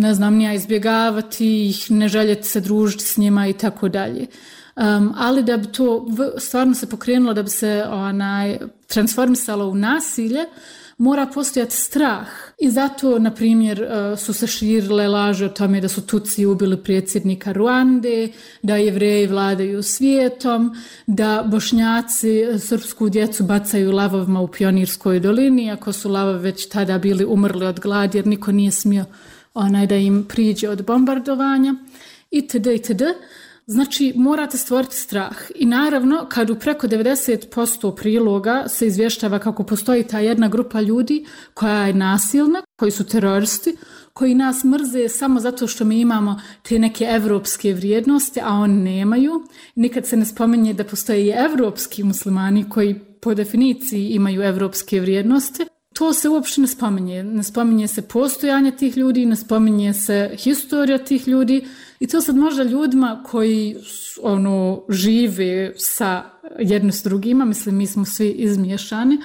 izbjegavati ih, ne željeti se družiti s njima i tako dalje. Ali da bi to stvarno se pokrenulo, da bi se transformisalo u nasilje, mora postojati strah. I zato, na primjer, su se širile laže o tome da su Tutsi ubili predsjednika Ruande, da Jevreji vladaju svijetom, da Bošnjaci srpsku djecu bacaju lavovima u Pionirskoj dolini, ako su lavovi već tada bili umrli od gladi, jer niko nije smio da im priđe od bombardovanja, itd. Znači, morate stvoriti strah. I naravno, kad u preko 90% priloga se izvještava kako postoji ta jedna grupa ljudi koja je nasilna, koji su teroristi, koji nas mrze samo zato što mi imamo te neke evropske vrijednosti, a oni nemaju. Nikad se ne spominje da postoje i evropski muslimani koji po definiciji imaju evropske vrijednosti. To se uopšte ne spominje. Ne spominje se postojanje tih ljudi, ne spominje se historija tih ljudi. I to sad možda ljudima koji žive sa jednim s drugima, mislim mi smo svi izmiješani,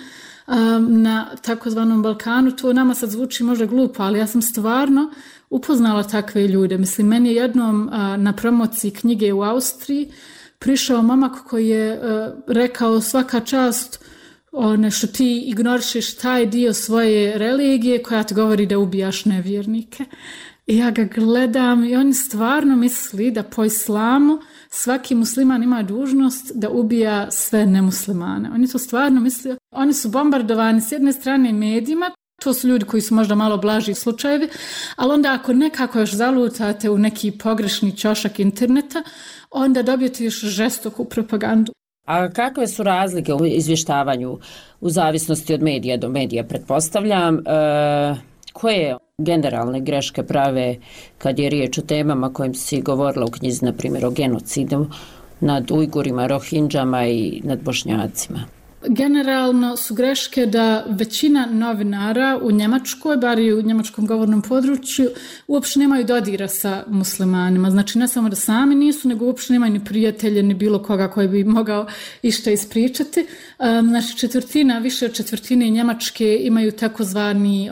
na takozvanom Balkanu. To nama sad zvuči možda glupo, ali ja sam stvarno upoznala takve ljude. Mislim, meni je jednom na promociji knjige u Austriji prišao momak koji je rekao svaka čast što ti ignorišeš taj dio svoje religije koja ti govori da ubijaš nevjernike. I ja ga gledam i on stvarno misli da po islamu svaki musliman ima dužnost da ubija sve nemuslimane. Oni to stvarno misle. Oni su bombardovani s jedne strane medijima, to su ljudi koji su možda malo blaži slučajevi, ali onda ako nekako još zalutate u neki pogrešni ćošak interneta, onda dobijete još žestoku propagandu. A kakve su razlike u izvještavanju u zavisnosti od medija do medija, pretpostavljam? Koje generalne greške prave kad je riječ o temama kojim si govorila u knjizi, na primjer o genocidu nad Ujgurima, Rohinđama i nad Bošnjacima? Generalno su greške da većina novinara u Njemačkoj, bar i u njemačkom govornom području, uopšte nemaju dodira sa muslimanima. Znači ne samo da sami nisu, nego uopšte nemaju ni prijatelje, ni bilo koga koji bi mogao išta ispričati. Znači više od četvrtine Njemačke imaju takozvani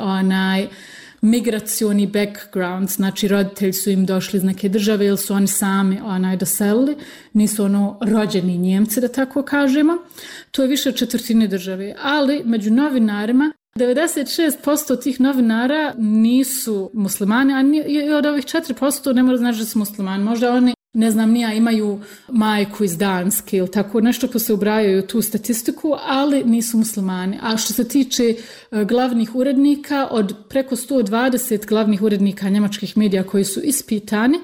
migracioni background, znači roditelji su im došli iz neke države ili su oni sami doselili, nisu rođeni Njemci, da tako kažemo. To je više od četvrtine države, ali među novinarima 96% tih novinara nisu muslimani, a od ovih 4% ne mora znači da su muslimani. Možda oni, ne znam nija, imaju majku iz Danske ili tako nešto pa se ubrajaju u tu statistiku, ali nisu muslimani. A što se tiče glavnih urednika, od preko 120 glavnih urednika njemačkih medija koji su ispitani,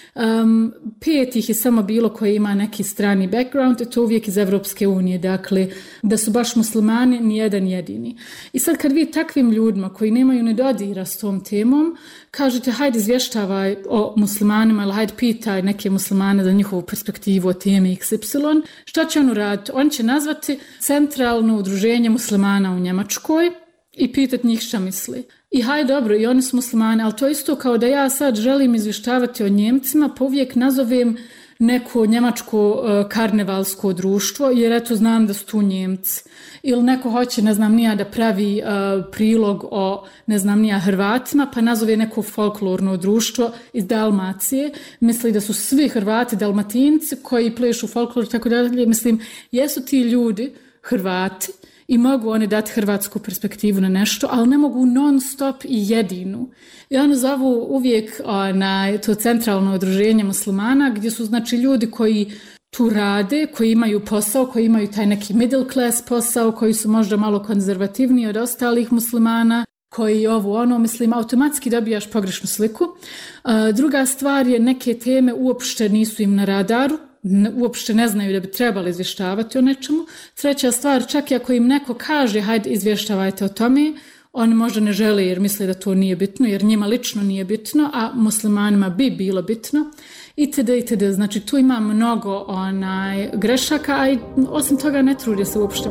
5 ih je samo bilo koji ima neki strani background, i to uvijek iz Evropske unije, dakle da su baš muslimani nijedan jedini. I sad kad vi takvim ljudima koji nemaju ni dodira s tom temom kažete hajde izvještavaj o muslimanima ili hajde pitaj neke muslimane za njihovu perspektivu o temi XY, što će on uraditi? On će nazvati Centralno udruženje muslimana u Njemačkoj i pitati njih šta misli. I haj dobro, i oni su muslimani, ali to je isto kao da ja sad želim izvještavati o Njemcima, pa uvijek nazovem neko njemačko karnevalsko društvo, jer eto znam da su tu Njemci. Ili neko hoće, ne znam nija, da pravi prilog o, ne znam nija, Hrvatima, pa nazove neko folklorno društvo iz Dalmacije. Misli da su svi Hrvati Dalmatinci koji plešu folklor, tako dalje. Mislim, jesu ti ljudi Hrvati i mogu oni dati hrvatsku perspektivu na nešto, ali ne mogu non stop i jedinu. I oni zovu uvijek na to Centralno udruženje muslimana, gdje su znači ljudi koji tu rade, koji imaju posao, koji imaju taj neki middle class posao, koji su možda malo konzervativniji od ostalih muslimana, koji mislim, automatski dobijaš pogrešnu sliku. Druga stvar je, neke teme uopšte nisu im na radaru, uopšte ne znaju da bi trebali izvještavati o nečemu. Treća stvar, čak i ako im neko kaže hajde izvještavajte o tome, oni možda ne žele jer misle da to nije bitno, jer njima lično nije bitno, a muslimanima bi bilo bitno. Itd. Znači tu ima mnogo grešaka, a osim toga ne trudi se uopšte.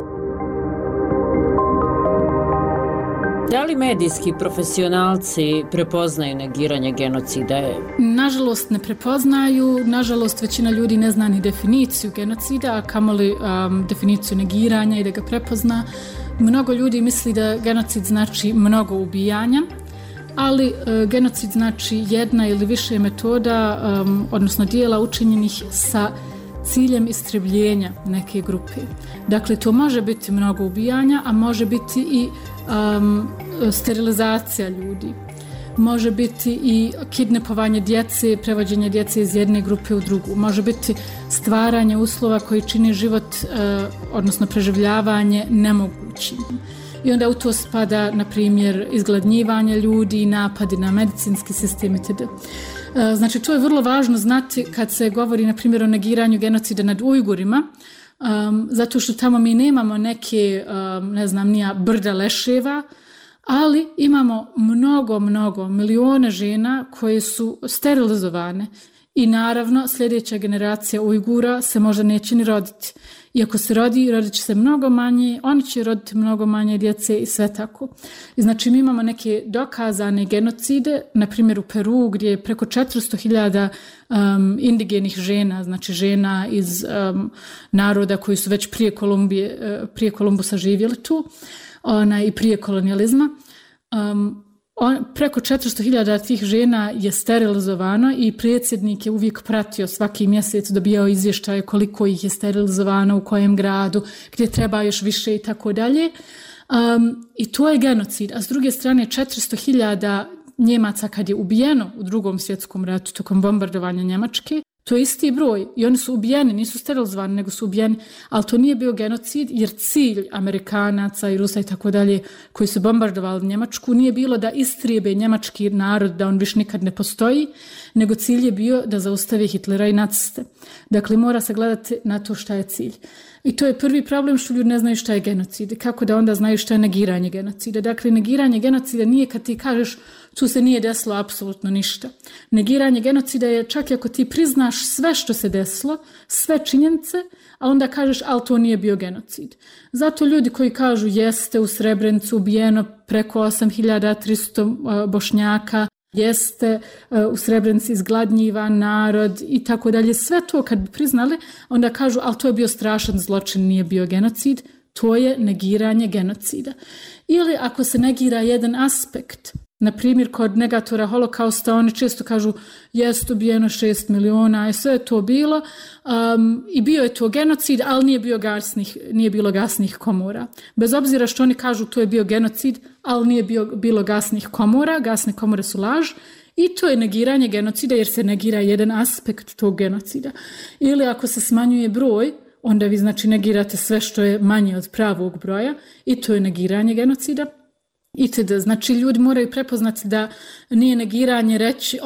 Da li medijski profesionalci prepoznaju negiranje genocida? Nažalost ne prepoznaju, nažalost većina ljudi ne zna ni definiciju genocida, a kamoli definiciju negiranja i da ga prepozna. Mnogo ljudi misli da genocid znači mnogo ubijanja, ali genocid znači jedna ili više metoda, odnosno dijela učinjenih sa ciljem istrebljenja neke grupe. Dakle, to može biti mnogo ubijanja, a može biti i sterilizacija ljudi. Može biti i kidnapovanje djece, prevođenje djece iz jedne grupe u drugu. Može biti stvaranje uslova koji čini život, odnosno preživljavanje, nemogućim. I onda u to spada, na primjer, izgladnjivanje ljudi, napadi na medicinski sistem itd. Znači, to je vrlo važno znati kad se govori, na primjer, o negiranju genocida nad Ujgurima, zato što tamo mi nemamo neke, ne znam, nija brda leševa, ali imamo mnogo milione žena koje su sterilizovane i naravno sljedeća generacija Ujgura se možda neće ni roditi. I ako se rodit će se mnogo manje, oni će roditi mnogo manje djece i sve tako. I znači mi imamo neke dokazane genocide, na primjer u Peru gdje je preko 400.000 indigenih žena, znači žena iz naroda koji su već prije Kolumbusa živjeli tu i prije kolonijalizma. Preko 400.000 tih žena je sterilizovano i predsjednik je uvijek pratio svaki mjesec, dobijao izvještaje koliko ih je sterilizovano, u kojem gradu, gdje treba još više i tako dalje. I to je genocid. A s druge strane 400.000 Njemaca kad je ubijeno u Drugom svjetskom ratu tokom bombardovanja Njemačke, to je isti broj i oni su ubijeni, nisu sterilizovani, nego su ubijeni, ali to nije bio genocid jer cilj Amerikanaca i Rusa i tako dalje koji su bombardovali Njemačku nije bilo da istrijebe njemački narod, da on više nikad ne postoji, nego cilj je bio da zaustave Hitlera i naciste. Dakle, mora se gledati na to šta je cilj. I to je prvi problem što ljudi ne znaju šta je genocid. Kako da onda znaju šta je negiranje genocida? Dakle, negiranje genocida nije kad ti kažeš tu se nije desilo apsolutno ništa. Negiranje genocida je čak i ako ti priznaš sve što se desilo, sve činjenice, a onda kažeš ali to nije bio genocid. Zato ljudi koji kažu jeste u Srebrenicu ubijeno preko 8.300 Bošnjaka, jeste u Srebrenici izgladnjivan narod i tako dalje. Sve to kad bi priznali, onda kažu ali to je bio strašan zločin, nije bio genocid. To je negiranje genocida. Ili ako se negira jedan aspekt, na primjer kod negatora holokausta, oni često kažu jest ubijeno 6 miliona i sve je to bilo i bio je to genocid, ali nije bilo gasnih komora. Bez obzira što oni kažu to je bio genocid, ali nije bilo gasnih komora, gasne komore su laž i to je negiranje genocida jer se negira jedan aspekt tog genocida. Ili ako se smanjuje broj, onda vi znači negirate sve što je manje od pravog broja i to je negiranje genocida. Itd. Znači ljudi moraju prepoznati da nije negiranje reći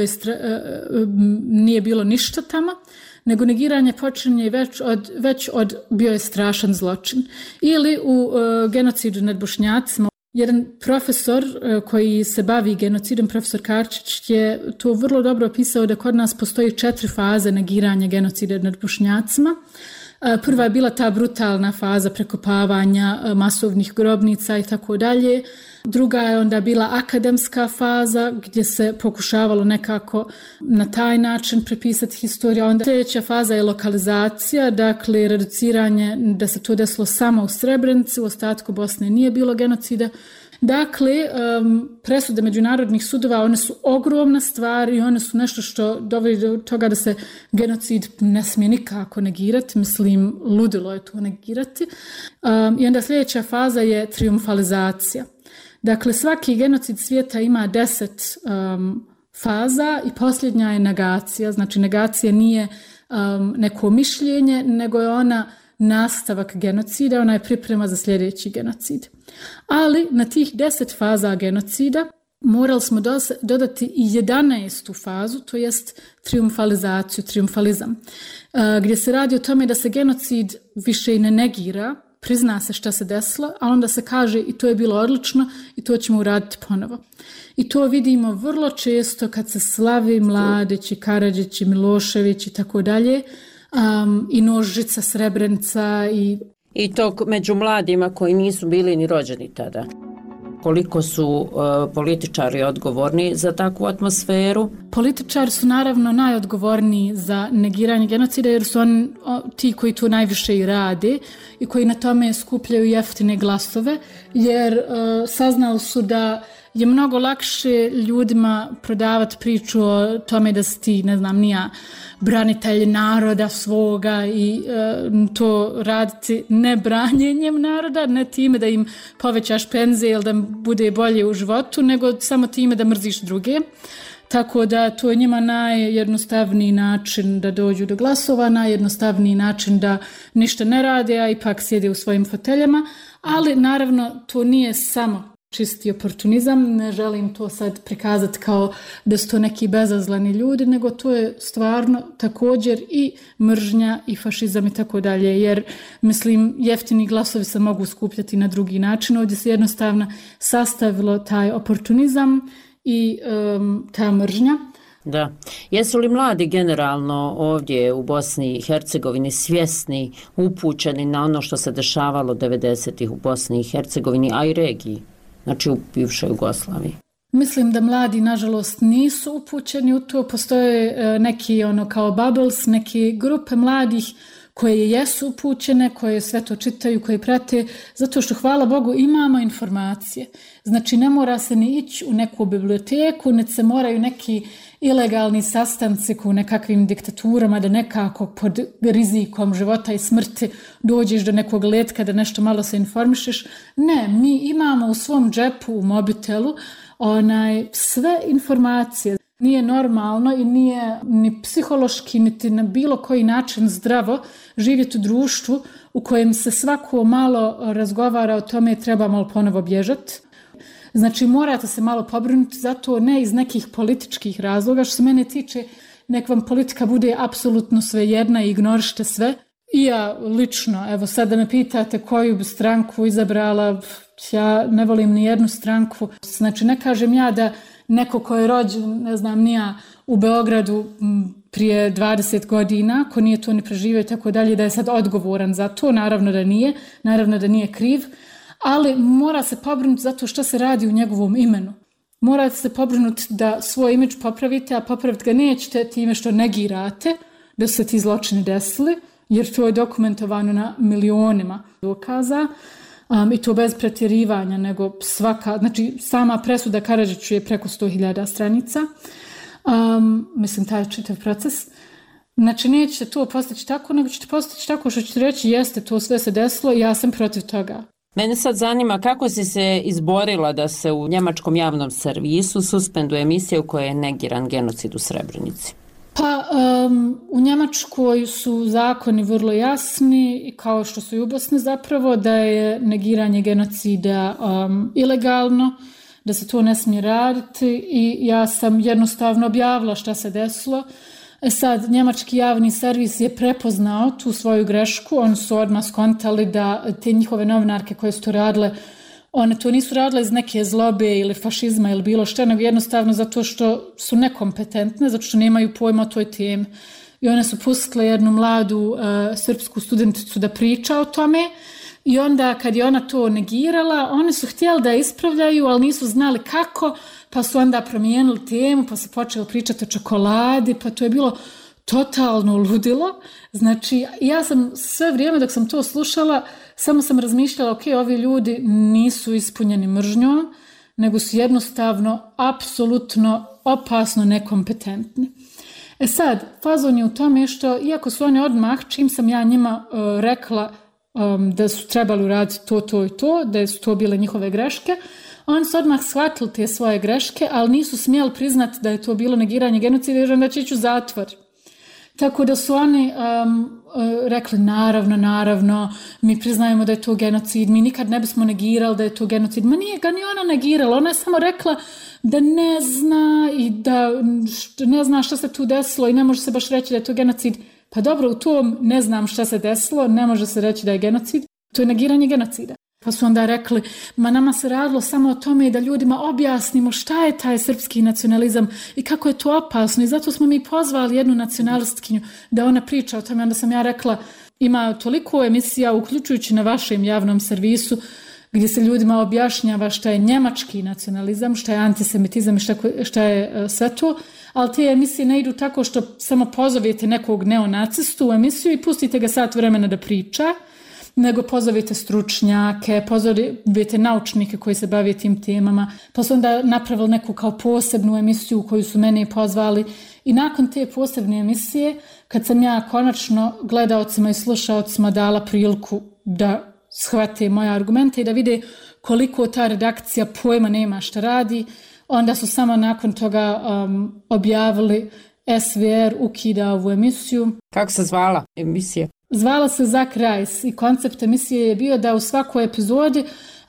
nije bilo ništa tamo, nego negiranje počinje već od bio je strašan zločin. Ili u genocidu nad Bošnjacima, jedan profesor koji se bavi genocidom, profesor Karčić, je to vrlo dobro opisao da kod nas postoji 4 faze negiranja genocida nad Bošnjacima. Prva je bila ta brutalna faza prekopavanja masovnih grobnica i tako dalje. Druga je onda bila akademska faza gdje se pokušavalo nekako na taj način prepisati historiju. Onda sljedeća faza je lokalizacija, dakle reduciranje da se to desilo samo u Srebrenici, u ostatku Bosne nije bilo genocida. Dakle, presude međunarodnih sudova, one su ogromna stvar i one su nešto što dovodi do toga da se genocid ne smije nikako negirati. Mislim, ludilo je to negirati. I onda sljedeća faza je triumfalizacija. Dakle, svaki genocid svijeta ima 10 faza i posljednja je negacija. Znači, negacija nije neko mišljenje, nego je ona nastavak genocida, ona je priprema za sljedeći genocid. Ali na tih 10 faza genocida morali smo dodati i 11. fazu, to jest triumfalizaciju, triumfalizam, gdje se radi o tome da se genocid više i ne negira, prizna se šta se desilo, a onda se kaže i to je bilo odlično i to ćemo uraditi ponovo. I to vidimo vrlo često kad se slavi Mladić i Karadžić i Milošević i tako dalje, i Nožica, Srebrenica i to među mladima koji nisu bili ni rođeni tada. Koliko su političari odgovorni za takvu atmosferu? Političari su naravno najodgovorniji za negiranje genocida jer su oni ti koji to najviše i rade i koji na tome skupljaju jeftine glasove jer saznali su da je mnogo lakše ljudima prodavati priču o tome da si ti, ne znam, nija branitelj naroda svoga i to raditi ne branjenjem naroda, ne time da im povećaš penzije ili da bude bolje u životu, nego samo time da mrziš druge. Tako da to je njima najjednostavniji način da dođu do glasova, najjednostavniji način da ništa ne rade, a ipak sjede u svojim foteljama, ali naravno to nije samo čisti oportunizam, ne želim to sad prikazati kao da su to neki bezazleni ljudi, nego to je stvarno također i mržnja i fašizam i tako dalje, jer mislim jeftini glasovi se mogu skupljati na drugi način, ovdje se jednostavno sastavilo taj oportunizam i ta mržnja. Da. Jesu li mladi generalno ovdje u Bosni i Hercegovini svjesni, upućeni na ono što se dešavalo 90-ih u Bosni i Hercegovini, a i regiji, znači u bivšoj Jugoslaviji? Mislim da mladi, nažalost, nisu upućeni u to. Postoje neki kao bubbles, neke grupe mladih koje jesu upućene, koje sve to čitaju, koje prate, zato što, hvala Bogu, imamo informacije. Znači, ne mora se ni ići u neku biblioteku, ne se moraju neki ilegalni sastanci u nekakvim diktaturama da nekako pod rizikom života i smrti dođeš do nekog letka da nešto malo se informišeš. Ne, mi imamo u svom džepu, u mobitelu, sve informacije. Nije normalno i nije ni psihološki, niti na bilo koji način zdravo živjeti u društvu u kojem se svako malo razgovara o tome trebamo li ponovo bježati. Znači, morate se malo pobrinuti, zato ne iz nekih političkih razloga. Što se mene tiče, nek vam politika bude apsolutno svejedna i ignorište sve. I ja lično, evo sad da me pitate koju bi stranku izabrala, ja ne volim ni jednu stranku. Znači, ne kažem ja da neko ko je rođen, ne znam, nija u Beogradu prije 20 godina, ko nije to ni preživio i tako dalje, da je sad odgovoran za to. Naravno da nije kriv, ali mora se pobrinuti zato što se radi u njegovom imenu. Morate se pobrinuti da svoj imidž popravite, a popraviti ga nećete time što negirate da su se ti zločini desili, jer to je dokumentovano na milionima dokaza. I to bez pretjerivanja, nego znači sama presuda Karadžiću je preko 100.000 stranica. Mislim, taj čitav proces. Znači, nećete to postići tako, nego ćete postići tako što ćete reći jeste, to sve se desilo i ja sam protiv toga. Mene sad zanima kako si se izborila da se u njemačkom javnom servisu suspenduje emisija u kojoj je negiran genocid u Srebrenici. Pa, u Njemačkoj su zakoni vrlo jasni, kao što su i u Bosni zapravo, da je negiranje genocida ilegalno, da se to ne smije raditi i ja sam jednostavno objavila šta se desilo. Sad, njemački javni servis je prepoznao tu svoju grešku, oni su odmah skontali da te njihove novinarke koje su to radile, one to nisu radile iz neke zlobe ili fašizma ili bilo što, nego jednostavno zato što su nekompetentne, zato što nemaju pojma o toj temi. I one su pustile jednu mladu srpsku studenticu da priča o tome i onda kad je ona to negirala, one su htjeli da je ispravljaju, ali nisu znali kako, pa su onda promijenili temu, pa su počeli pričati o čokoladi, pa to je bilo totalno ludilo. Znači, ja sam sve vrijeme dok sam to slušala, samo sam razmišljala, ok, ovi ljudi nisu ispunjeni mržnjom, nego su jednostavno apsolutno opasno nekompetentni. Sad, fazon je u tome što, iako su oni odmah, čim sam ja njima rekla da su trebali uraditi to i to, da su to bile njihove greške, oni su odmah shvatili te svoje greške, ali nisu smjeli priznati da je to bilo negiranje genocida, jer onda će ići u zatvor. Tako da su oni rekli, naravno, mi priznajemo da je to genocid, mi nikad ne bismo negirali da je to genocid. Ma nije ga ni ona negirala, ona je samo rekla da ne zna i da ne zna šta se tu desilo i ne može se baš reći da je to genocid. Pa dobro, u tom ne znam šta se desilo, ne može se reći da je genocid, to je negiranje genocida. Pa su onda rekli, ma nama se radilo samo o tome da ljudima objasnimo šta je taj srpski nacionalizam i kako je to opasno i zato smo mi pozvali jednu nacionalistkinju da ona priča o tome. Onda sam ja rekla, ima toliko emisija, uključujući na vašem javnom servisu, gdje se ljudima objašnjava šta je njemački nacionalizam, šta je antisemitizam i šta je sve to, ali te emisije ne idu tako što samo pozovete nekog neonacistu u emisiju i pustite ga sat vremena da priča, nego pozovite stručnjake, pozovite naučnike koji se bave tim temama, pa su onda napravili neku kao posebnu emisiju u koju su mene pozvali i nakon te posebne emisije, kad sam ja konačno gledaocima i slušaocima dala priliku da shvate moje argumente i da vide koliko ta redakcija pojma nema šta radi, onda su samo nakon toga objavili SVR ukida ovu emisiju. Kako se zvala emisija? Zvala se Zak Rajs i koncept emisije je bio da u svakoj epizodi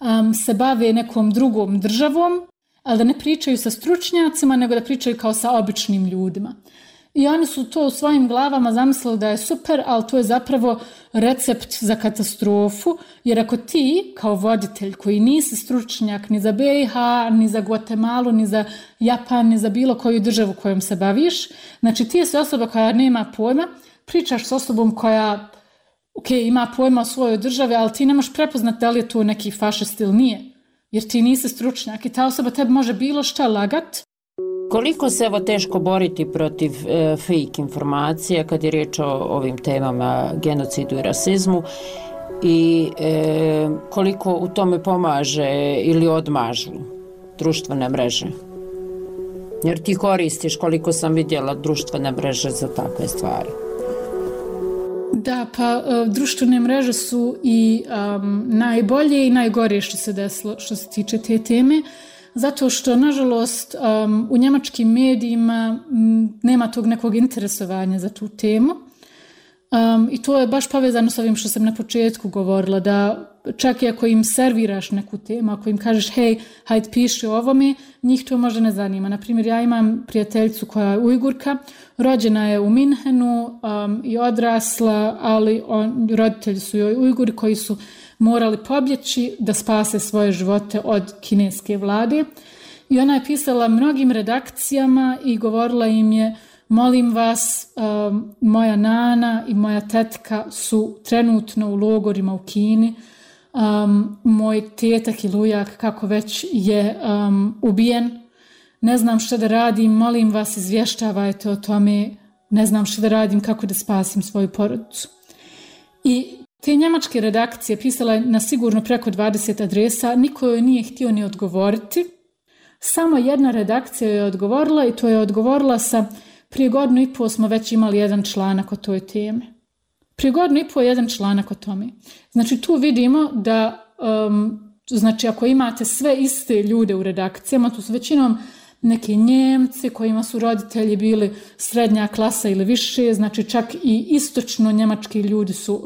se bave nekom drugom državom, ali da ne pričaju sa stručnjacima, nego da pričaju kao sa običnim ljudima. I oni su to u svojim glavama zamislili da je super, ali to je zapravo recept za katastrofu, jer ako ti kao voditelj koji nisi stručnjak ni za BiH, ni za Guatemalu, ni za Japan, ni za bilo koju državu kojom se baviš, znači ti si osoba koja nema pojma, pričaš s osobom koja ima pojma o svojoj državi, ali ti ne možeš prepoznati da li je to neki fašist ili nije, jer ti nisi stručnjak i ta osoba tebi može bilo šta lagat. Koliko se evo teško boriti protiv fake informacija kad je riječ o ovim temama genocidu i rasizmu i koliko u tome pomaže ili odmažu društvene mreže? Jer ti koristiš, koliko sam vidjela, društvene mreže za takve stvari. Da, pa društvene mreže su i najbolje i najgore što se desilo što se tiče te teme. Zato što, nažalost, u njemačkim medijima nema tog nekog interesovanja za tu temu. I to je baš povezano s ovim što sam na početku govorila, da čak i ako im serviraš neku temu, ako im kažeš hej, hajde piši o ovome, njih to možda ne zanima. Naprimjer, ja imam prijateljicu koja je Ujgurka, rođena je u Minhenu i odrasla, ali roditelji su joj Ujguri koji su morali pobjeći da spase svoje živote od kineske vlade. I ona je pisala mnogim redakcijama i govorila im je: molim vas, moja nana i moja tetka su trenutno u logorima u Kini. Moj tetak ili ujak, kako već, je ubijen. Ne znam što da radim, molim vas, izvještavajte o tome. Ne znam što da radim, kako da spasim svoju porodicu. I te njemačke redakcije pisala je na sigurno preko 20 adresa, niko joj nije htio ni odgovoriti. Samo jedna redakcija je odgovorila i to je odgovorila sa: prije 1.5 godinu smo već imali jedan članak o toj temi. Prije 1.5 godinu jedan članak o tome. Znači tu vidimo da, znači ako imate sve iste ljude u redakcijama, tu su većinom neki Njemci kojima su roditelji bili srednja klasa ili više, znači čak i istočno njemački ljudi su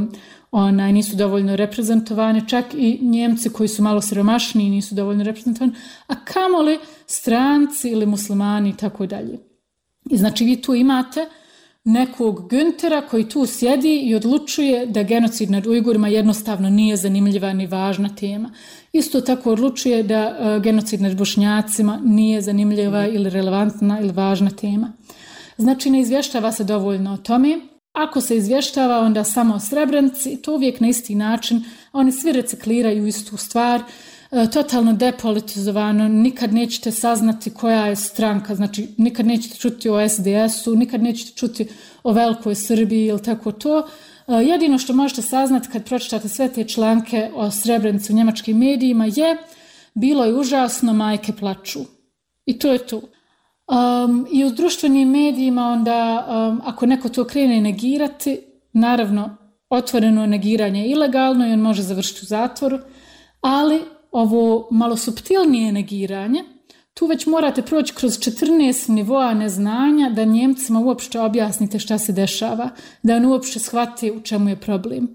nisu dovoljno reprezentovani, čak i Njemci koji su malo siromašniji nisu dovoljno reprezentovani, a kamoli stranci ili muslimani i tako dalje. I znači vi tu imate nekog Güntera koji tu sjedi i odlučuje da genocid nad Ujgurima jednostavno nije zanimljiva ni važna tema. Isto tako odlučuje da genocid nad Bošnjacima nije zanimljiva ili relevantna ili važna tema. Znači ne izvještava se dovoljno o tome. Ako se izvještava, onda samo o Srebrenici, to uvijek na isti način. Oni svi recikliraju istu stvar, totalno depolitizovano, nikad nećete saznati koja je stranka, znači nikad nećete čuti o SDS-u, nikad nećete čuti o Velikoj Srbiji ili tako to. Jedino što možete saznati kad pročitate sve te članke o Srebrenici u njemačkim medijima je: bilo je užasno, majke plaču. I to je to. I u društvenim medijima onda, ako neko to krene negirati, naravno otvoreno negiranje je ilegalno i on može završiti u zatvoru, ali ovo malo suptilnije negiranje, tu već morate proći kroz 14 nivoa neznanja da Njemcima uopšte objasnite šta se dešava, da on uopšte shvati u čemu je problem.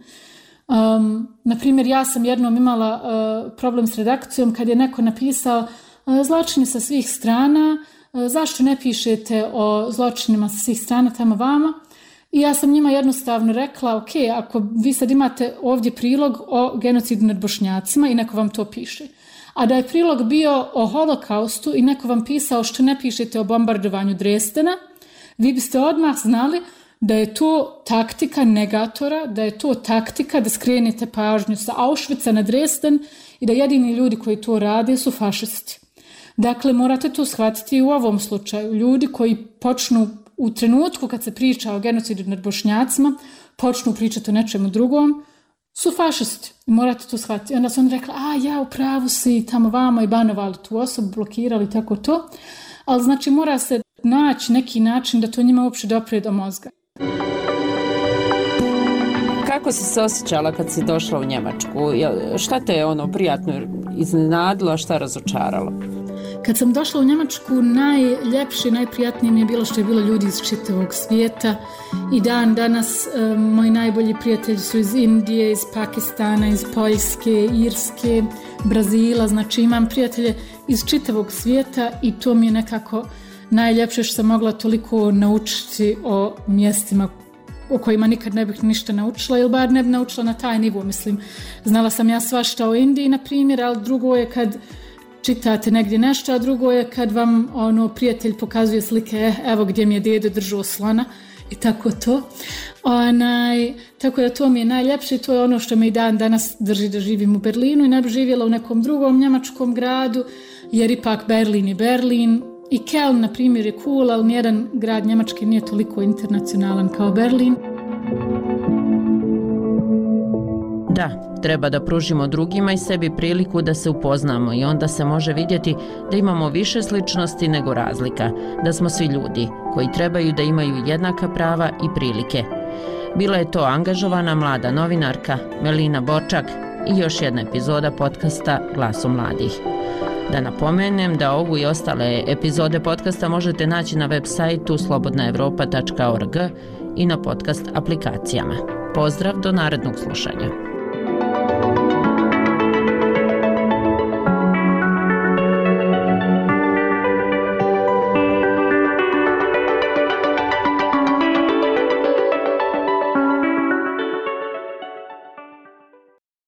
Naprimjer, ja sam jednom imala problem s redakcijom kad je neko napisao: zločini sa svih strana, zašto ne pišete o zločinima sa svih strana tamo vamo? I ja sam njima jednostavno rekla: ok, ako vi sad imate ovdje prilog o genocidu nad Bošnjacima i neko vam to piše, a da je prilog bio o holokaustu i neko vam pisao što ne pišete o bombardovanju Dresdena, vi biste odmah znali da je to taktika negatora, da je to taktika da skrenete pažnju sa Auschwitza na Dresden i da jedini ljudi koji to rade su fašisti. Dakle, morate to shvatiti i u ovom slučaju. Ljudi koji počnu u trenutku kad se priča o genocidu nad Bošnjacima, počnu pričati o nečemu drugom, su fašisti. Morate to shvatiti. Onda su oni rekli: ja, u pravu si, tamo vamo, i banovali tu osobu, blokirali, tako to. Ali znači mora se naći neki način da to njima uopće dopre do mozga. Kako si se osjećala kad si došla u Njemačku? Šta te je prijatno iznenadilo, a šta razočaralo? Kad sam došla u Njemačku, najljepše, najprijatnije mi je bilo što je bilo ljudi iz čitavog svijeta. I dan danas moji najbolji prijatelji su iz Indije, iz Pakistana, iz Poljske, Irske, Brazila. Znači imam prijatelje iz čitavog svijeta i to mi je nekako najljepše što sam mogla toliko naučiti o mjestima o kojima nikad ne bih ništa naučila, ili bar ne bih naučila na taj nivo, mislim. Znala sam ja svašta o Indiji, na primjer, ali drugo je kad čitate negdje nešto, a drugo je kad vam prijatelj pokazuje slike, evo gdje mi je dede držao slona i tako to. Tako da to mi je najljepše i to je ono što me i dan danas drži da živim u Berlinu i ne bih živjela u nekom drugom njemačkom gradu, jer ipak Berlin je Berlin. I Köln, na primjer, je cool, ali nijedan grad Njemački nije toliko internacionalan kao Berlin. Da, treba da pružimo drugima i sebi priliku da se upoznamo i onda se može vidjeti da imamo više sličnosti nego razlika, da smo svi ljudi koji trebaju da imaju jednaka prava i prilike. Bila je to angažovana mlada novinarka Melina Borčak i još jedna epizoda podcasta Glasu mladih. Da napomenem da ovu i ostale epizode podcasta možete naći na web sajtu slobodnaevropa.org i na podcast aplikacijama. Pozdrav do narednog slušanja.